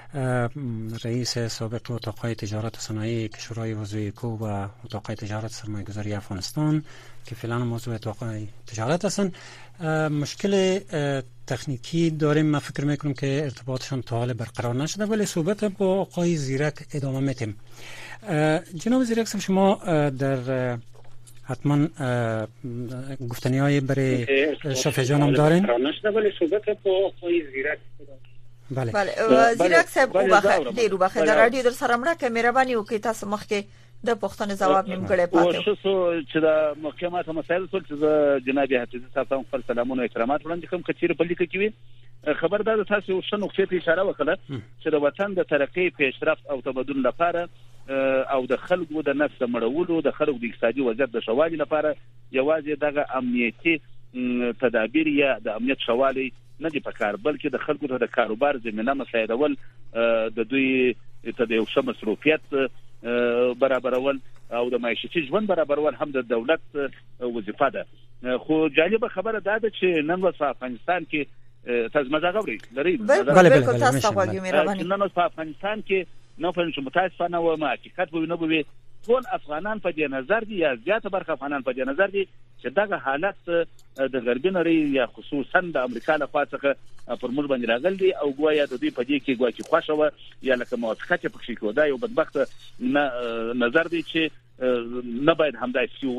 رئیس سابق اتاقهای تجارت و صنایع کشورهای عضو ایکو و اتاقهای تجارت سرمایه‌گذاری افغانستان که فعلا موضوع اتاقهای تجارت هستن. مشکل تکنیکی داریم، من فکر میکنم که ارتباطشان تا حال برقرار نشده، ولی صحبت با آقای زیرک ادامه میتیم. جناب زیرک صاحب، شما در حتما گفتنی های برای شفیع جان هم دارین؟ ولی صحبت با آقای زیرک بله بله زیرک صاحب او بخیر ډیر بخیر در رادیو در سره مړه کې مهرباني وکړئ تاسو مخکې د پښتنې جواب نیمګړی پاتې و شو چې د محکمات مسایل ټول چې جناب حفیظ صاحب ته خپل سلامونه او احترامات وړاندې کوم کچېره په لیکه کې وي خبردار تاسو یو څه نقطې ته اشاره وکړه چې د وطن د ترقۍ پیشرفت او تمدن لپاره او د خلکو د نفس مړولو د خلکو د اقتصادي وضعیت د شوالي لپاره یوازې دغه امنیتي تدابیر یا د امنیت شوالي نه دی پکار، بلکې د خلکو ته د کاروبار زمينه مساعدول، د دوی ته د یو ښه مصروفیت برابرول او د معیشتي ژوند برابرول هم د دولت وظیفه ده. خو جالب خبره دا ده چې نن ورځ په افغانستان کې تاسو مزه غوړي لري بله بله تاسو غواړئ مهرباني نن ورځ په افغانستان کې نو په چې متاسفانه و ما حقیقت به نه وي ټول افغانان په دې نظر دي یا زیاته برخه افغانان په دې نظر دي چې دغه حالت د غربي نړۍ یا خصوصا د امریکا له خوا څخه پر موږ باندې راغلی دی او ګویا د دې په دې کې ګویا چې خوښه و یا لکه موافقت په شي کې دا یو بدبخت نظر دی چې نه باید همدای سی وای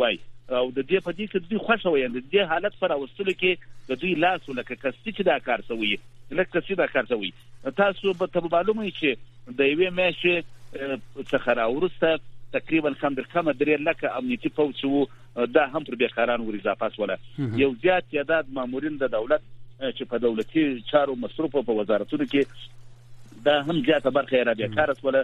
او د دې په دې کې دوی خوښه وي د دې حالت پر اوستلو کې د دوی لاس ولکه کسي چې دا کار کوي لکه کسي دا کار کوي تاسو به ته معلومه چې د یوې میاشتې څخه راورسته تقریبا کم در کم درې لکه امنیتي پوځ وو دا هم پر بیکاران ور اضافه شول یو زیات تعداد مامورین د دولت چې په دولتي چارو مصروف په وزارتونو کې دا هم زیاته برخه را بیکار شول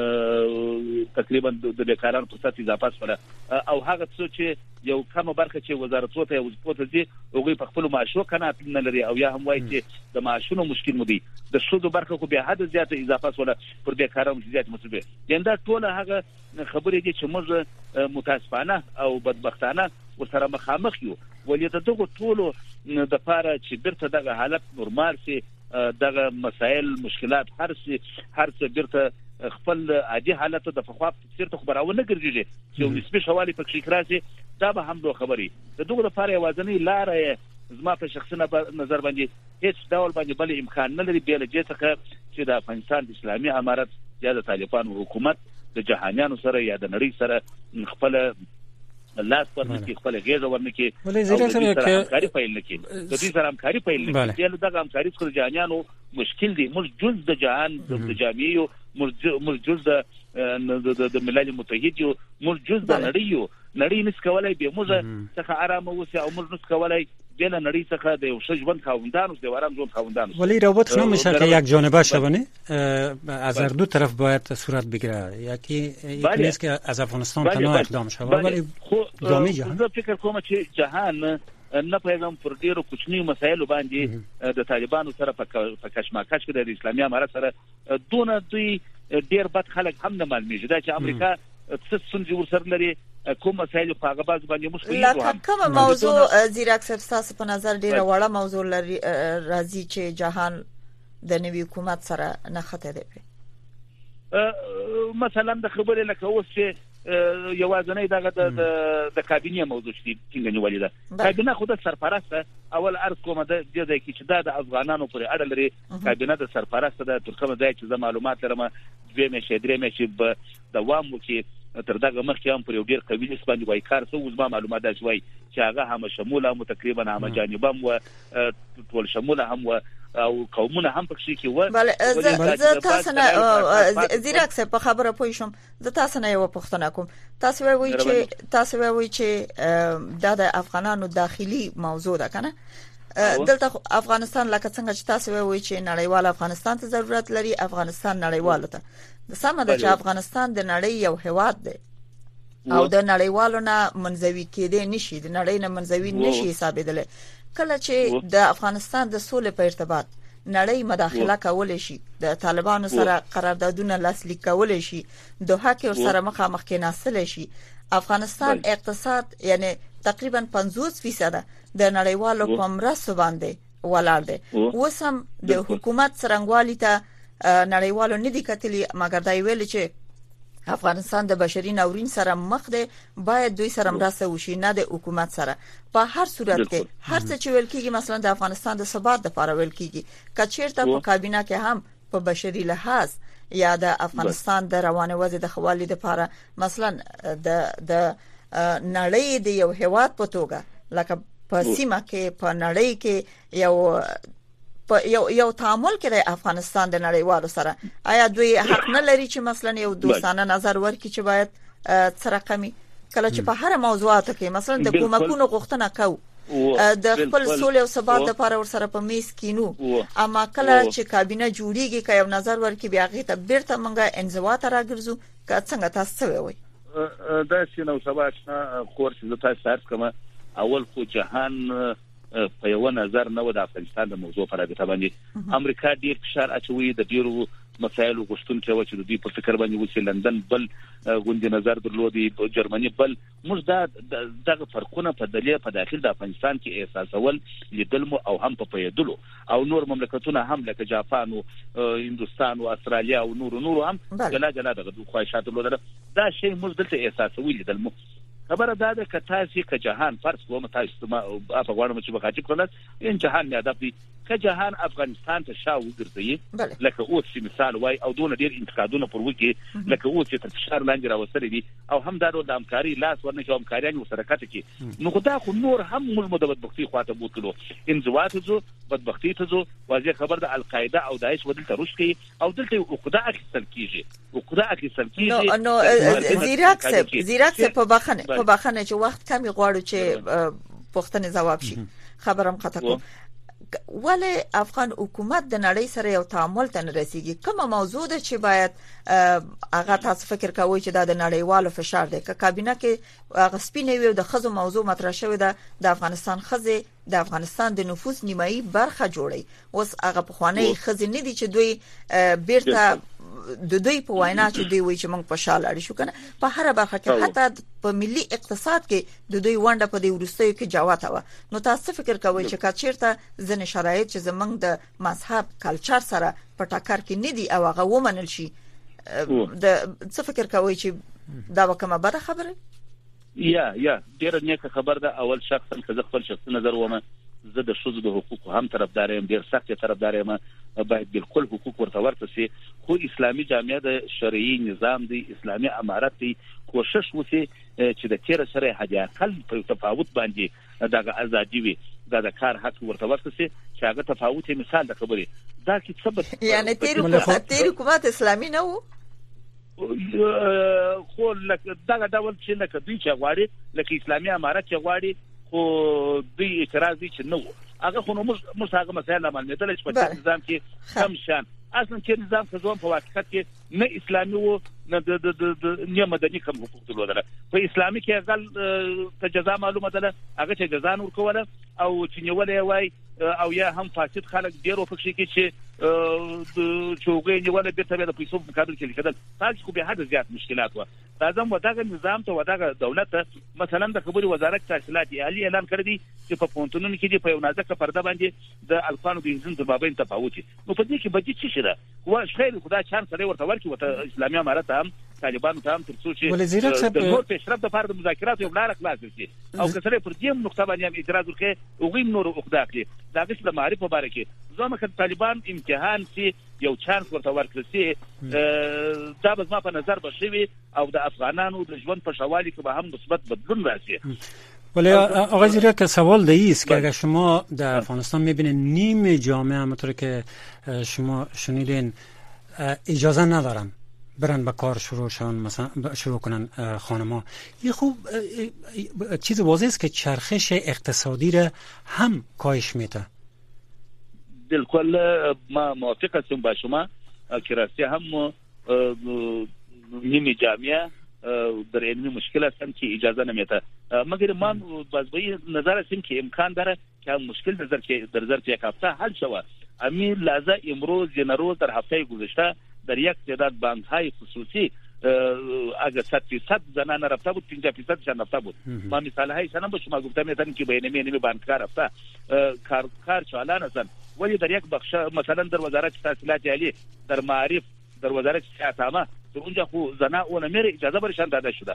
تقریبا د بیکارانو په سطح اضافه شول او هغه څه چې یو کومه برخه چې وزارتونو ته وظیفه دي هغه په خپل معاشو قناعت نه لري او یا هم وایي چې د معاشونو مشکل مو دي د شودو برخه خو به حد زیاته اضافه شول پر بیکارانو زیات مسبه یندا ټول هغه خبرې دي چې موږ متاسفانه او بدبختانه ورسره مخامخ یو ولې ته دغه ټولو د پاره چې برته دغه حالت نورمال سي دغه مسائل مشکلات هر څه هر څه برته خپل عادي حالت د فخوا چیرته خبرونه ګرځي چې یو نسبي شوالي په شي کراسي دا به هم دوه خبري د دغه لپاره وازنی لارې زما په شخصي نظر باندې هیڅ ډول باندې بل امکان نه لري بیل دې څخه چې د افغانستان د اسلامي امارت یا د طالبانو حکومت د جهانیانو سره یا د نړۍ سره خپل لاس ورنکي خپل غیږه ورنکي ولې زیات سره کې کاری پیل نکي د دې سره هم کاری پیل نکي چې دغه هم کاری څخه جهانیانو مشکل دي موږ جز د جهان د جامعي موږ جز د د ملل متحد یو موږ جز د نړۍ یو نړۍ نس کولای به موږ څخه آرام اوسه او موږ نس کولای بین نړۍ څخه د یو شجبن خاوندانو د ورام ژوند خاوندانو ولی روابط نمیشه که یک جانبه شونه از هر دو طرف باید صورت بگیره یکی یک نیست که از افغانستان تنها اقدام شود ولی جامعه جهان زه فکر کوم چې جهان نه پیغام پر ډیرو کوچنی مسایلو باندې د طالبانو سره په کشمکش کې د اسلامي امارت سره دونه دوی ډیر بد خلک هم نه معلومیږي دا چې امریکا څه څنګه ورسره لري کوم مسایل په هغه باز باندې مشکل دي لکه کوم موضوع زیرک سرساس په نظر ډیره وړه موضوع لري راځي چې جهان د نوي حکومت سره نه خطر دی مثلا د خبرې لکه اوس چې یوازنۍ دغه د د کابینه موضوع شي څنګه نیولې ده کابینه خو د سرپرسته اول عرض کوم د دې د کې چې د افغانانو پورې اړه لري کابینه د سرپرسته د ترکمه ځای چې معلومات لرم دوه مشه درې مشه دوام وکي تر دغه مخکې هم پر یو ډیر قوي نسبت باندې وای کار څه وزما معلومات ده شوي چې هغه هم شموله مو تقریبا هم جانبم و ټول شموله هم و او قومونه هم پکې کې و بله زه تاسو نه زیرک څه په خبره پوه شم زه تاسو نه یو پوښتنه کوم تاسو وایي چې تاسو وایي چې دا د افغانانو داخلي موضوع ده کنه دلته افغانستان لکه څنګه چې تاسو وایي چې نړیوال افغانستان ته ضرورت لري افغانستان نړیوال ته د سمه د افغانستان د نړۍ یو هواد دی او د نړیوالو نه منځوي کېدې نشي د نړۍ نه منځوي نشي حسابېدل کله چې د افغانستان د سولې په ارتباط نړۍ مداخله کول شي د طالبانو سره قراردادونه لاسلیک کول شي دوحه کې سره مخامخ کې ناسل شي افغانستان اقتصاد یعنی تقریبا پنځوس فیصد د نړیوالو په مرستو باندې ولاړ دی وسم د حکومت څرنګوالي ته نړیوالو ندی کتلی مګر دا ویل چې افغانستان د بشري ناورین سره مخ دی باید دوی سره مرسته وشي نه د حکومت سره په هر صورت کې هر څه چې ویل کیږي مثلا د افغانستان د ثبات لپاره ویل کیږي کچیرته په کابینه کې هم په بشري لحاظ یا د افغانستان د روانه وضع د خوالي لپاره مثلا د د نړۍ د یو هواد په توګه لکه په سیمه کې په نړۍ کې یو په یو یو تعامل کې د افغانستان د نړیوالو سره آیا دوی حق نه لري چې مثلا یو دوستانه نظر ورکړي چې باید څه رقمي کله چې په هر موضوعاتو کې مثلا د کومکونو غوښتنه کوو د خپل سولې او ثبات لپاره ورسره په میز کینو اما کله چې کابینه جوړیږي که یو نظر ورکړي بیا غي ته بیرته منګه انزوا ته راګرځو که څنګه تاسو وایي دا چې نو سبا چې کورس د تاسو سره کوم اول خو جهان په یو نظر نه و د افغانستان د موضوع پر اړه باندې امریکا ډیر فشار اچوي د ډیرو مسایلو غوښتونکو و چې د دې په فکر باندې وسی لندن بل غونډه نظر درلودي جرمني بل موږ دا دغه فرقونه په دلیل په داخل د افغانستان کې احساسول لیدل مو او هم په پیدلو او نور مملکتونه هم لکه جاپان او هندستان او استرالیا او نور نور هم جلا جلا دغه خواهشات درلودل دا شی موږ دلته احساسول لیدل مو خبره دا ده که تاسو که جهان فرض کوم تاسو ما په غواړم چې بغاټی کولای ان جهان نه ادب دي که جهان افغانستان ته شاو وګرځي لکه اوس چې مثال وای او دونه ډیر انتقادونه پر وکی لکه اوس چې تر فشار لاندې راوستل دي او هم دا د همکاري لاس ورنشي همکاري سره کته کی نو خدا خو نور هم موږ مدبت بختي خواته بوتلو انزوات زو بدبختی ته زو واځي خبر د القاعده او داعش ودلته روش کی او دلته عقده اخیستل کیږي عقده اخیستل کیږي نو نو زیراک صاحب زیراک صاحب په بخنه په بخنه چې وخت کمی غواړو چې پوښتنه جواب شي خبرم خطا کوم ولی افغان حکومت د نړۍ سره یو تعامل ته رسیدي کومه موضوع ده چې باید هغه تاسو فکر کوئ چې دا د نړیوالو فشار دی که کابینه کې هغه سپینې وي د خزو موضوع مطرح شوی ده د افغانستان خزه د افغانستان د نفوس نیمایي برخه جوړي اوس هغه په خوانې خزه نه دي چې دوی بیرته د دوی په وینا چې دوی وایي چې موږ په شال اړ شو کنه په هر برخه کې حتی په ملي اقتصاد کې د دوی ونده په دې ورستیو کې جواته و نو تاسو فکر کوئ چې کچیرته ځنه شرایط چې زمنګ د مذهب کلچر سره په ټاکر کې نه دي او هغه ومنل شي د څه فکر کوئ چې دا کومه بده خبره یا یا ډیر نیکه خبر ده اول شخصا که خپل شخصي نظر ومه زه د شوزو د حقوقو هم طرفدار یم ډیر سخت طرفدار یم باید بالکل حقوق ورته ورته سي خو اسلامي جامعه د شرعي نظام دی اسلامي امارت دی کوشش وکړي چې د تیر سره حد اقل په تفاوت باندې دغه ازادي وي دا د کار حق ورته ورته سي چې هغه تفاوت مثال د خبرې دا کی ثبت یعنی تیر تیر حکومت اسلامي نه وو خو لکه دغه ډول چې لکه دوی چې غواړي لکه اسلامي امارت چې غواړي خو دوی اعتراض دي چې نو هغه خو موږ موږ هغه مسایل عمل نه دل چې په نظام کې کم شان اصلا چې نظام څه ځوان په واقعیت کې نه اسلامي وو نه د د نه مدني کوم حقوق درلودل په اسلامي کې هغه ته جزاء معلومه ده هغه چې جزاء نور کوله او چې نیولې وای او یا هم فاسد خلک ډیرو پکې کې چې د چوغې نیولې به ته د پیسو مقابل کې لیکل تاسو خو به حد زیات مشکلات و لازم وداغه نظام ته وداغه دولت مثلا د خبري وزارت تحصیلات عالی اعلان کړی دی چې په پونتونونو کې دی په یو نازک پرده باندې د الفانو د انجن د بابین تفاوت نو په دې کې بدی څه شي ده هو خیر خدای چان سره ورته ورکی وته اسلامي امارت هم طالبانو ته هم ترڅو چې د نور پیشرفت د فرد مذاکرات یو لار خلاص شي او کله پر دې نقطه باندې اعتراض وکړي او غیم نور اقدام کړي دا د معرفت مبارک زما که طالبان امتحان سي یو چانس ورته ورکړي سي دا به ما په نظر بشوي او د افغانانو د ژوند په شوالي کې به هم مثبت بدلون راسي. ولی آقای زیرک که سوال ده است که اگر شما در افغانستان میبینید نیم جامعه همونطور که شما شنیدین اجازه ندارن برن به کار شروع شون مثلا شروع کنن خانما یه خوب چیز واضح است که چرخش اقتصادی را هم کاهش میده. بالکل ما موافق هستم با شما که راستی هم نیم جامعه در علمی مشکل هستن که اجازه نمیده مگر ما باز به نظر هستیم که امکان داره که مشکل در در ظرف یک هفته حل شود. امیر لازم امروز یا روز در هفته گذشته در یک تعداد بانک‌های خصوصی اگر صد فیصد زنان رفته بود پنجاه فیصد شان رفته بود ما مثال‌های شنم به شما گفتم میتونم که بین نمی بانک‌ها رفته کار کار چالان هستن ولی در یک بخش مثلا در وزارت تحصیلات عالی در معارف در وزارت صحت عامه در اونجا خو زنا اون میر اجازه برشان داده شده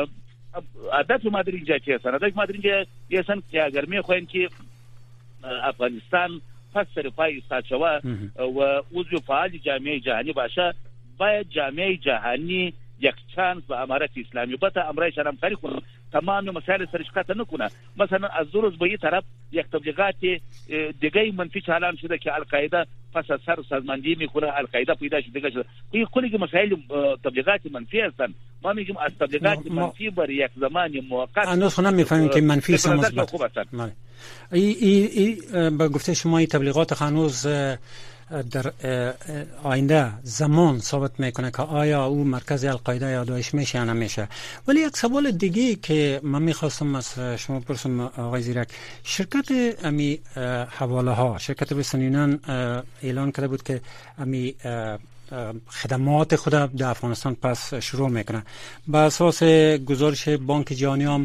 عادت ما در اینجا که هستن عادت ما در اینجا هستن که اگر میخواین که افغانستان پس رفای استاچوا و عضو فعال جامعه جهانی باشه باید جامعه جهانی یک چانس به امارت اسلامی بته امرای شرم کاری کنه تمام مسائل سرشکات نکنه مثلا از روز به این طرف یک تبلیغات دیگه منفی چالان شده که القاعده پس از سر سازماندهی میکنه القاعده پیدا شده شده این کلی مسائل تبلیغات منفی هستن ما میگیم از تبلیغات منفی بر یک زمان موقت هنوز خودم میفهمیم که منفی است مثبت ای ای به گفته شما این تبلیغات هنوز در آینده زمان ثابت میکنه که آیا او مرکز القاعده یا داعش میشه یا نمیشه. ولی یک سوال دیگه که من میخواستم از شما پرسم آقای زیرک شرکت امی حواله ها شرکت وسترن یونین اعلان کرده بود که امی خدمات خود در افغانستان پس شروع میکنه به اساس گزارش بانک جهانی هم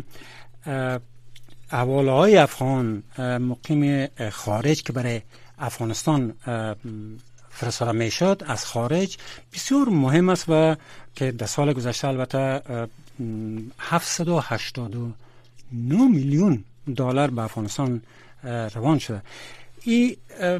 حواله های افغان مقیم خارج که برای افغانستان فرستاده میشد از خارج بسیار مهم است و که در سال گذشته البته هفتصد و هشتاد و نه میلیون دلار به افغانستان روان شده. این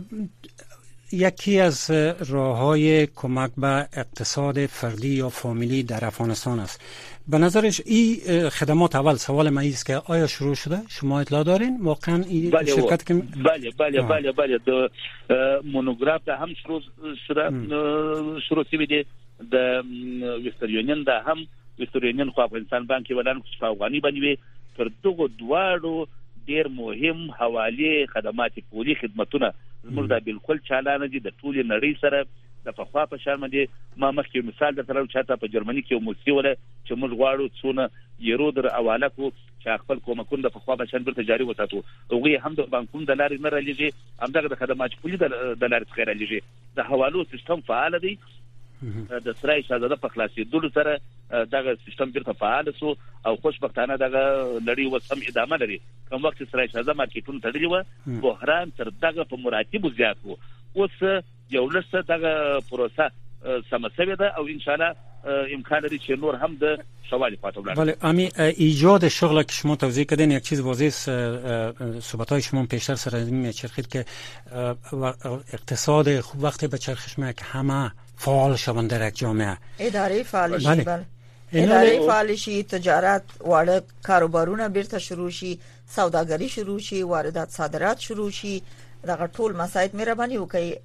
یکی از راه‌های کمک به اقتصاد فردی یا فامیلی در افغانستان است. به نظرش این خدمات، اول سوال من است که آیا شروع شده؟ شما اطلاع دارین واقعا این بله شرکت که بله بله آه. بله بله د مونوگراف ده هم شروع شده شروع شوی دی د وستر یونین ده هم وستر یونین خو افغانستان بانک ولان په افغاني باندې پر دغه دواړو ډیر مهم حواله خدمات پولی خدماتونه زموږ د بالکل چالانه دي د ټول نړۍ سره د فخوا په شان باندې. ما مخکې مثال درته چاته په جرمني کې موسی ولا چې موږ غواړو څونه یورو در حواله کو چې خپل کومکون د فخوا په شان برته جاري وساتو. هغه هم د بانکونو د لارې نه راځي، هم دغه خدمات پولی د لارې څخه راځي. د حوالو سیستم فعال دی. د سرای شاهزاده په خلاصېدلو سره دغه سیستم بیرته فعال شو او خوشبختانه دغه لړۍ اوس هم ادامه لري. کوم وخت سرای شاهزاده مارکیټونه تړلي وو، بحران تر دغه په مراتبو زیات وو. اوس یو لسه دغه پروسه سم شوې ده او ان شاء الله امکان لري چې نور هم د شوالی پاتو بله. بله امی ایجاد شغل که شما توضیح کردین، یک چیز واضح است، صحبت‌های شما پیشتر سر زمین چرخید که اقتصاد خوب وقتی به چرخش میاد که همه فعال شوند در یک جامعه. اداره فعال شي، بله اداره فعال شي، تجارت واړه کاروبارونه بیرته شروع شي، سوداګری شروع شي، واردات صادرات شروع شي، دغه ټول مسایل مهرباني وکړي.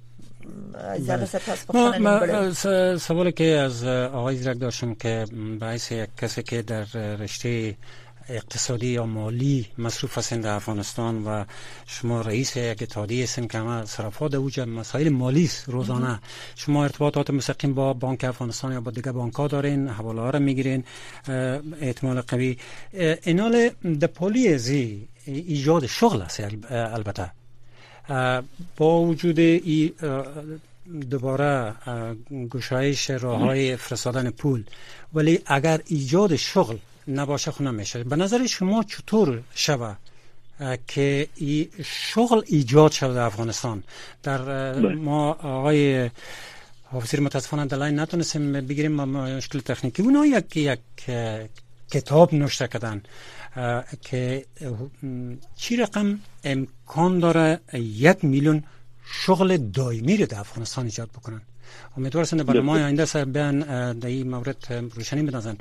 سوالی که از آقای زیرک داشتم که باعث یک کسی که در رشته اقتصادی یا مالی مصروف هستند در افغانستان و شما رئیس یک اتحادیه هستند که همه صرافات اوج مسائل مالی است روزانه، شما ارتباطات مستقیم با بانک افغانستان یا با دیگر بانک ها دارین، حواله ها را میگیرین احتمال قوی. اینال در پولی ازی ایجاد شغل است البته با وجود این دوباره گشایش راه‌های فرستادن پول، ولی اگر ایجاد شغل نباشه خو نمیشه. به نظر شما چطور شود که این شغل ایجاد شود در افغانستان؟ در ما آقای حافظی متاسفانه دلایل نتونستیم بگیریم، مشکل تکنیکی. اونا یک یک کتاب نوشته کردن که چی رقم امکان داره یک میلیون شغل دائمی رو در افغانستان ایجاد بکنن. امیدوارم در برنامه آینده سر بیان در این مورد روشنی بدن.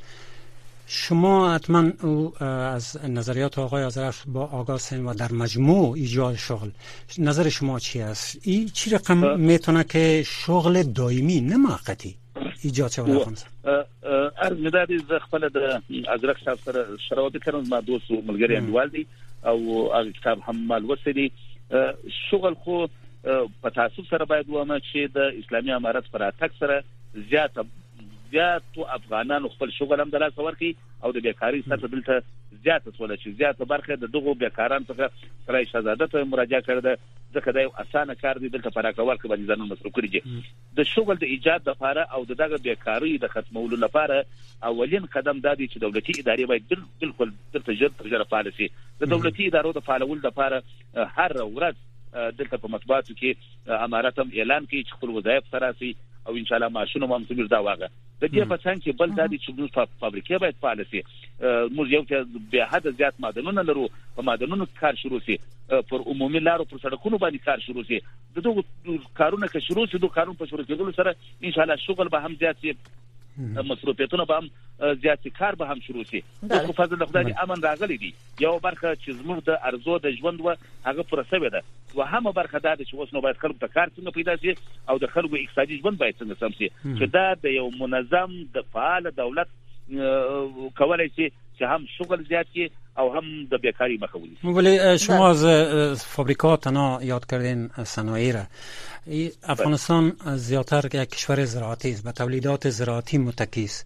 شما حتما از نظریات آقای آذرفش با آگاه هستین و در مجموع ایجاد شغل نظر شما چی است؟ این چی رقم میتونه که شغل دائمی نه موقتی ایجاد شود در افغانستان؟ ارز مدادی ز خپل د ازرق صاحب سره شراوت کړم، ما دوست او ملګری انډوال دي او هغه کتاب هم مال وسدي. شغل خو په تاسو سره باید ومه چې د اسلامي امارت پر اتک سره زیات زیات افغانانو خپل شغل هم دلته ورکي او د بیکاری سره دلته زیات ټول چې زیات برخه د دغه بیکاران څخه سرای شاهزاده ته مراجعه کړه. ځکه دا یو اسانه کار دی دلته پر راکول کې باندې ځانونه مصرف کړي دي. د شغل د ایجاد لپاره او دغه بیکاری د ختمولو لپاره اولین قدم دا دی چې دولتي ادارې باید بالکل دلته جد تجربه فعال شي. د دولتي ادارو د فعالولو لپاره هر ورځ دلته په مطبوعاتو کې امارات هم اعلان کوي چې خپل وظایف سره سي او ان شاء الله معاشونه هم سمیر دا واغه. د دې په څنګه کې بل دا دي چې موږ فابریکې باید فعال شي. موږ یو چې به حد زیات معدنونه لرو، په معدنونو کار شروع شي، پر عمومي لارو پر سړکونو باندې کار شروع شي. دغه کارونه که شروع شي، دوه کارونه په شروع کېدل سره ان شاء الله شغل به هم زیات شي، مصروفیتونه به هم زیات شي، کار به هم شروع شي. په فضل خدای امن راغلی دی. یو برخه چې زموږ د ارزو د ژوند و هغه پر سوي ده، و هم برخه دا چې اوس نو باید خلکو ته کار څنګه پیدا شي او د خلکو اقتصادي ژوند باید څنګه سم شي چې دا د یو منظم د فعال دولت کولای شي چې هم شغل زیات شي او هم د بیکاری مخه ونیسي. ولی شما از فابریکات نا یاد کردین صنایع را. افغانستان زیاتر یک کشور زراعتی است، به تولیدات زراعتی متکی است.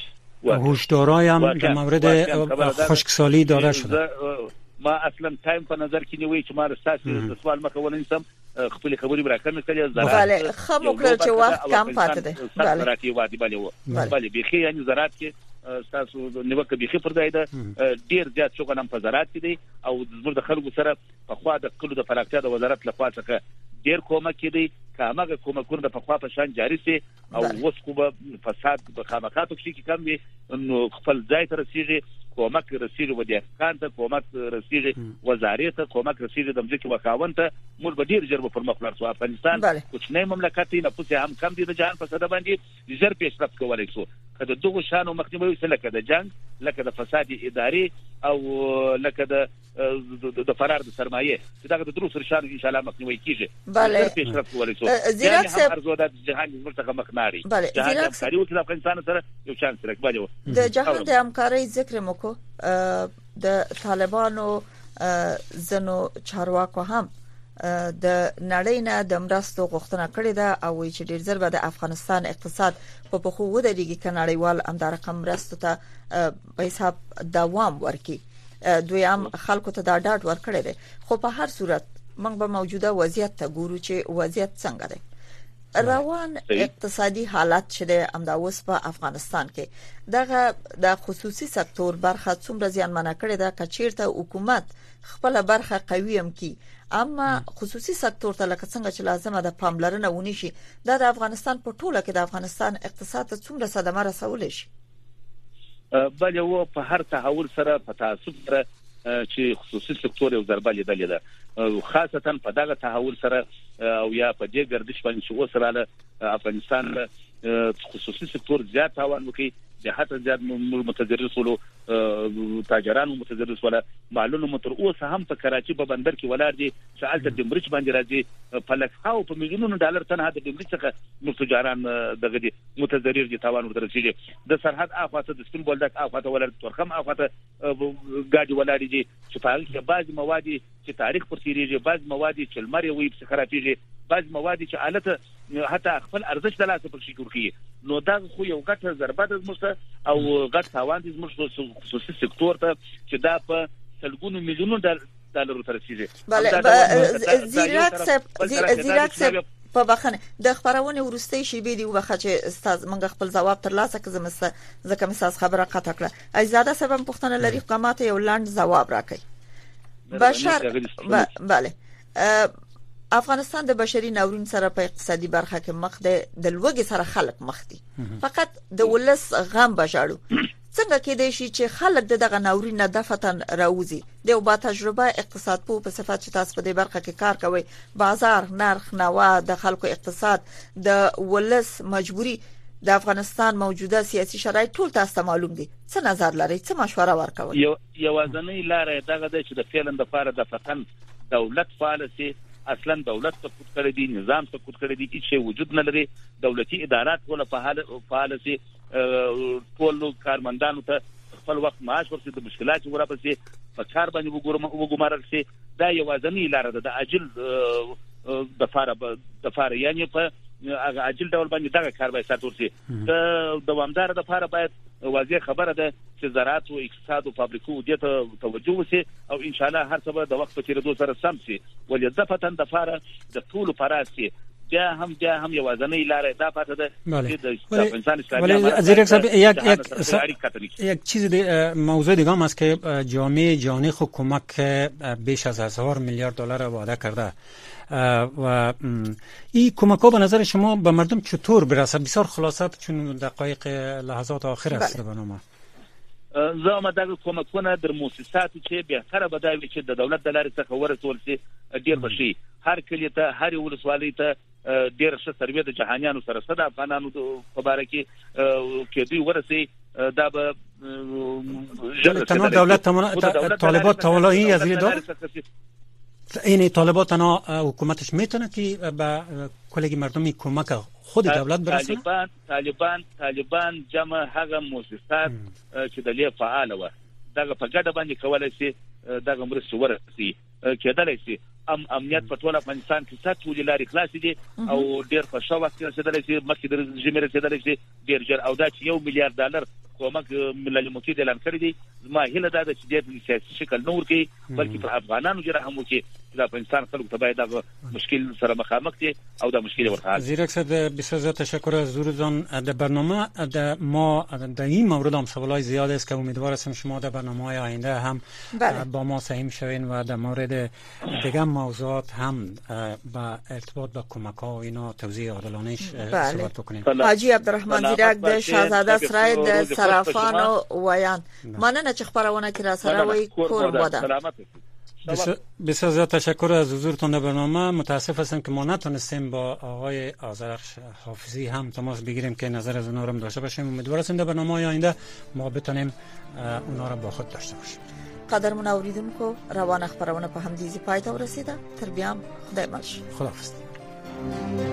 هوشدارای هم در مورد خشکسالی داده شده. ما اصلا تایم په نظر کې نیوي چې ما رساسي د سوال مخه ونیسم، خپل خبرې برکه مې کړې. بله خبر وکړل چې وخت کم پاتې دی. بله زراعتي وادي بله و بله بيخي یعنی زراعت کې تاسو نیوکه بيخي پر ځای ده. ډیر زیات شغل هم په زراعت کې دی او زموږ د خلکو سره په خوا د کلو د پراختیا د وزارت لخوا څخه ډیر کومک کړي. کامه کومکونه د په خوا په شان جاری سي او اوس خو به فساد په خامخاتو کې کم وي، نو خپل ځای ته رسیږي کومک رسیږي ودیان ته، کومک رسیږي وزارت ته، کومک رسیږي د مځکې وقاون ته، موږ به ډیر ژر به پر مخ لاړ شو. افغانستان کوچنی مملکت دی، نفوس یې هم کم دی، د جهان په سطح باندې ژر پیشرفت کولی شو. که د دغو شانو مخنیوی وشي، لکه د جنګ، لکه د فساد اداري او لکه د د فرار د سرمایه، چې دغه د درو سر شانو ان شاء الله مخنیوی کیږي، ژر پیشرفت کولی شو. زیراک صاحب ارزو د جهان زموږ څخه مخ ناري، جهان د همکاري وکړي د افغانستان سره یو چانس راکړي. د جهان د همکارۍ ذکر مو کو، د طالبانو زنو چارواکو هم د نړۍ نه د مرستو غوښتنه کړې ده او چې ډیر زر به د افغانستان اقتصاد په پخو ودرېږي ک نړیوال هم د رقم مرستو ته په حساب دوام ورکړي. دوی هم خلکو ته دا ډاډ ورکړي دي. خو په هر صورت موږ به موجوده وضعیت ته ګورو چې وضعیت څنګه دی. روان اقتصادي حالت چې د امداوس په افغانستان کې دغه د خصوصي سکتور برخه څومره زیانمنه کړې ده، کچیرته حکومت خپل برخه قوي هم کی، اما خصوصي سکتور ته لکه څنګه چې لازمه ده پاملرنه ونی شي، دا د افغانستان په ټوله کې د افغانستان اقتصاد ته څومره صدمه رسول شي. بل یو په هر تحول سره په تعصب سره چې خصوصي سکتور یو ضربه لیدلې ده، خاصتا په دغه تحول سره او یا په دې ګردش باندې چې وسره افغانستان خصوصي سکتور زیات تاوان وکړي، حتی زیات متضرر شول، تاجرانو متضرر شول، معلومه متر اوس هم په کراچي په بندر کې ولر دي چې الته د مرچ باندې راځي په لکهاو په میلیونونو ډالر تنها د مرچ څخه نو تجاران دغه دي متضرر دي، تاوان ورسېږي. د سرحد اخواته د سپین بولدک اخواته ولر تورخم اخواته ګاډي ولر دي چې په هغه کې بعض مواد چې تاریخ پر تیریږي، بعض مواد چې لمر وي په خرابېږي، بعض مواد چې حالت حتی خپل ارزښت لا څه پکې کوي. نو دا خو یو غټه ضربه ده زموږ او غټ تاوان دي زموږ خصوصي سکتور ته چې دا په سلګونو میلیونو ډالر تر رسیدي. بله زیراک صاحب زیراک صاحب په بخنه د خبرونه ورستۍ شی به دی وبخه چې استاد منګ خپل جواب تر لاسه کزم زکه مساس خبره قطع کړه. ایزاده سبب پښتنه لري قامت یو لاند جواب راکړي. بشر بله افغانستان د بشري ناورین سره په اقتصادي برخه کې مخ د لوګي سره خلک مخ دي، فقط د ولس غم بشاړو. څنګه کې دی شي چې خلک دغه ناورین نه دفتن راوځي؟ د با تجربه اقتصاد په صفات چې تاسو په دې برخه کې کار کوي، بازار نرخ نوا د خلکو اقتصاد د ولس مجبوری د افغانستان موجوده سیاسي شرایط ټول تاسو معلوم دي. څه نظر لري، څه مشوره ورکوي؟ یو یوازنۍ لار دغه د چې د فعلن د فار د فتن دولت فعالسي اصلا دولت سقوط کړی دی، نظام سقوط کړی دی، هیڅ وجود نه لري. دولتي ادارات ولا فعال سي، ټول کارمندانو ته خپل وخت معاش ورسي، د مشکلات ورپسې په کار باندې وګورم شي. دا یوازنۍ لار ده د عاجل د فار د فار یعنی په هغه عاجل ډول باندې دا کار باید ساتل شي. د دوامدار د فار باید واضح خبره ده چې زراعت او اقتصاد او فابریکو دې ته توجه وشي او ان شاء الله هر څه به د وخت په تیریدو سره سم شي. ولې د فتن د فار د ټول فراسي بیا هم بیا هم یوازنۍ لار ده پاتې ده چې د افغانستان اسلامي زیرک صاحب یک یک چیز موضوع دیگه هم است که جامعه جهانی خود کمک بیش از هزار میلیارد دلار وعده کرده و این کمک ها به نظر شما به مردم چطور برسه؟ بسیار خلاصه چون دقایق لحظات آخر است به برنامه. زما دغه کومکونه در مؤسساتو چې بهتره بداوي چې د دولت د لارې څخه ورسول شي ډیر بشي. هر کلی ته هر ولسوالۍ ته ډیر ښه سروې د جهانیانو سره صد افغانانو په باره کې کې دوی ورسي. دا به تنها دولت طالبات تولایی از این دار این طالبات تنها حکومتش میتونه که به کلیگی مردمی کمک خود دولت برسونه؟ طالبان طالبان طالبان جمع هغه مؤسسات چې د لې فعال و دغه په ګډه باندې کولای شي دغه مرسته ورسي کېدلای شي. ام امنیت په ټول افغانستان کې سات ولې لارې خلاص دي او ډېر په شاو وخت رسیدلای شي، مخکې د رژیم رسیدلای شي ډېر ژر. او دا چې یو میلیارډ ډالر کومک ملل متحد اعلان کړی دی، ما هیله ده چې د سیاسي شکل نور کې بلکې پر افغانانو جره هم وکړي د افغانستان خلکو ته باید د مشکل سره مخامخ دي او د مشکل ورته زیرک صاحب بسیار زیاد تشکر از حضورتان. در برنامه در ما در این مورد هم سوالای زیاد است که امیدوار هستم شما در برنامه‌های آینده هم بله. با ما سهیم شوین و در مورد دیگر موضوعات هم با ارتباط با کمک‌ها و اینا توضیح عادلانه صحبت بکنیم. حاجی عبدالرحمن زیرک د شاهزاده سرای د صرافانو ویان مننه چې خبرونه کې را سره وي کور بوده. بسیار زیاد تشکر از حضورتون در برنامه. متاسف هستم که ما نتونستیم با آقای آذرخش حافظی هم تماس بگیریم که نظر از اونا رو داشته باشیم. امیدوار هستیم در برنامه‌های آینده ما بتونیم اونا رو با خود داشته باشیم. قدرمن اوریدونکو روان خبرونه په همدې ځای پای ته ورسیده. تر بیا خدای مل. خداحافظ.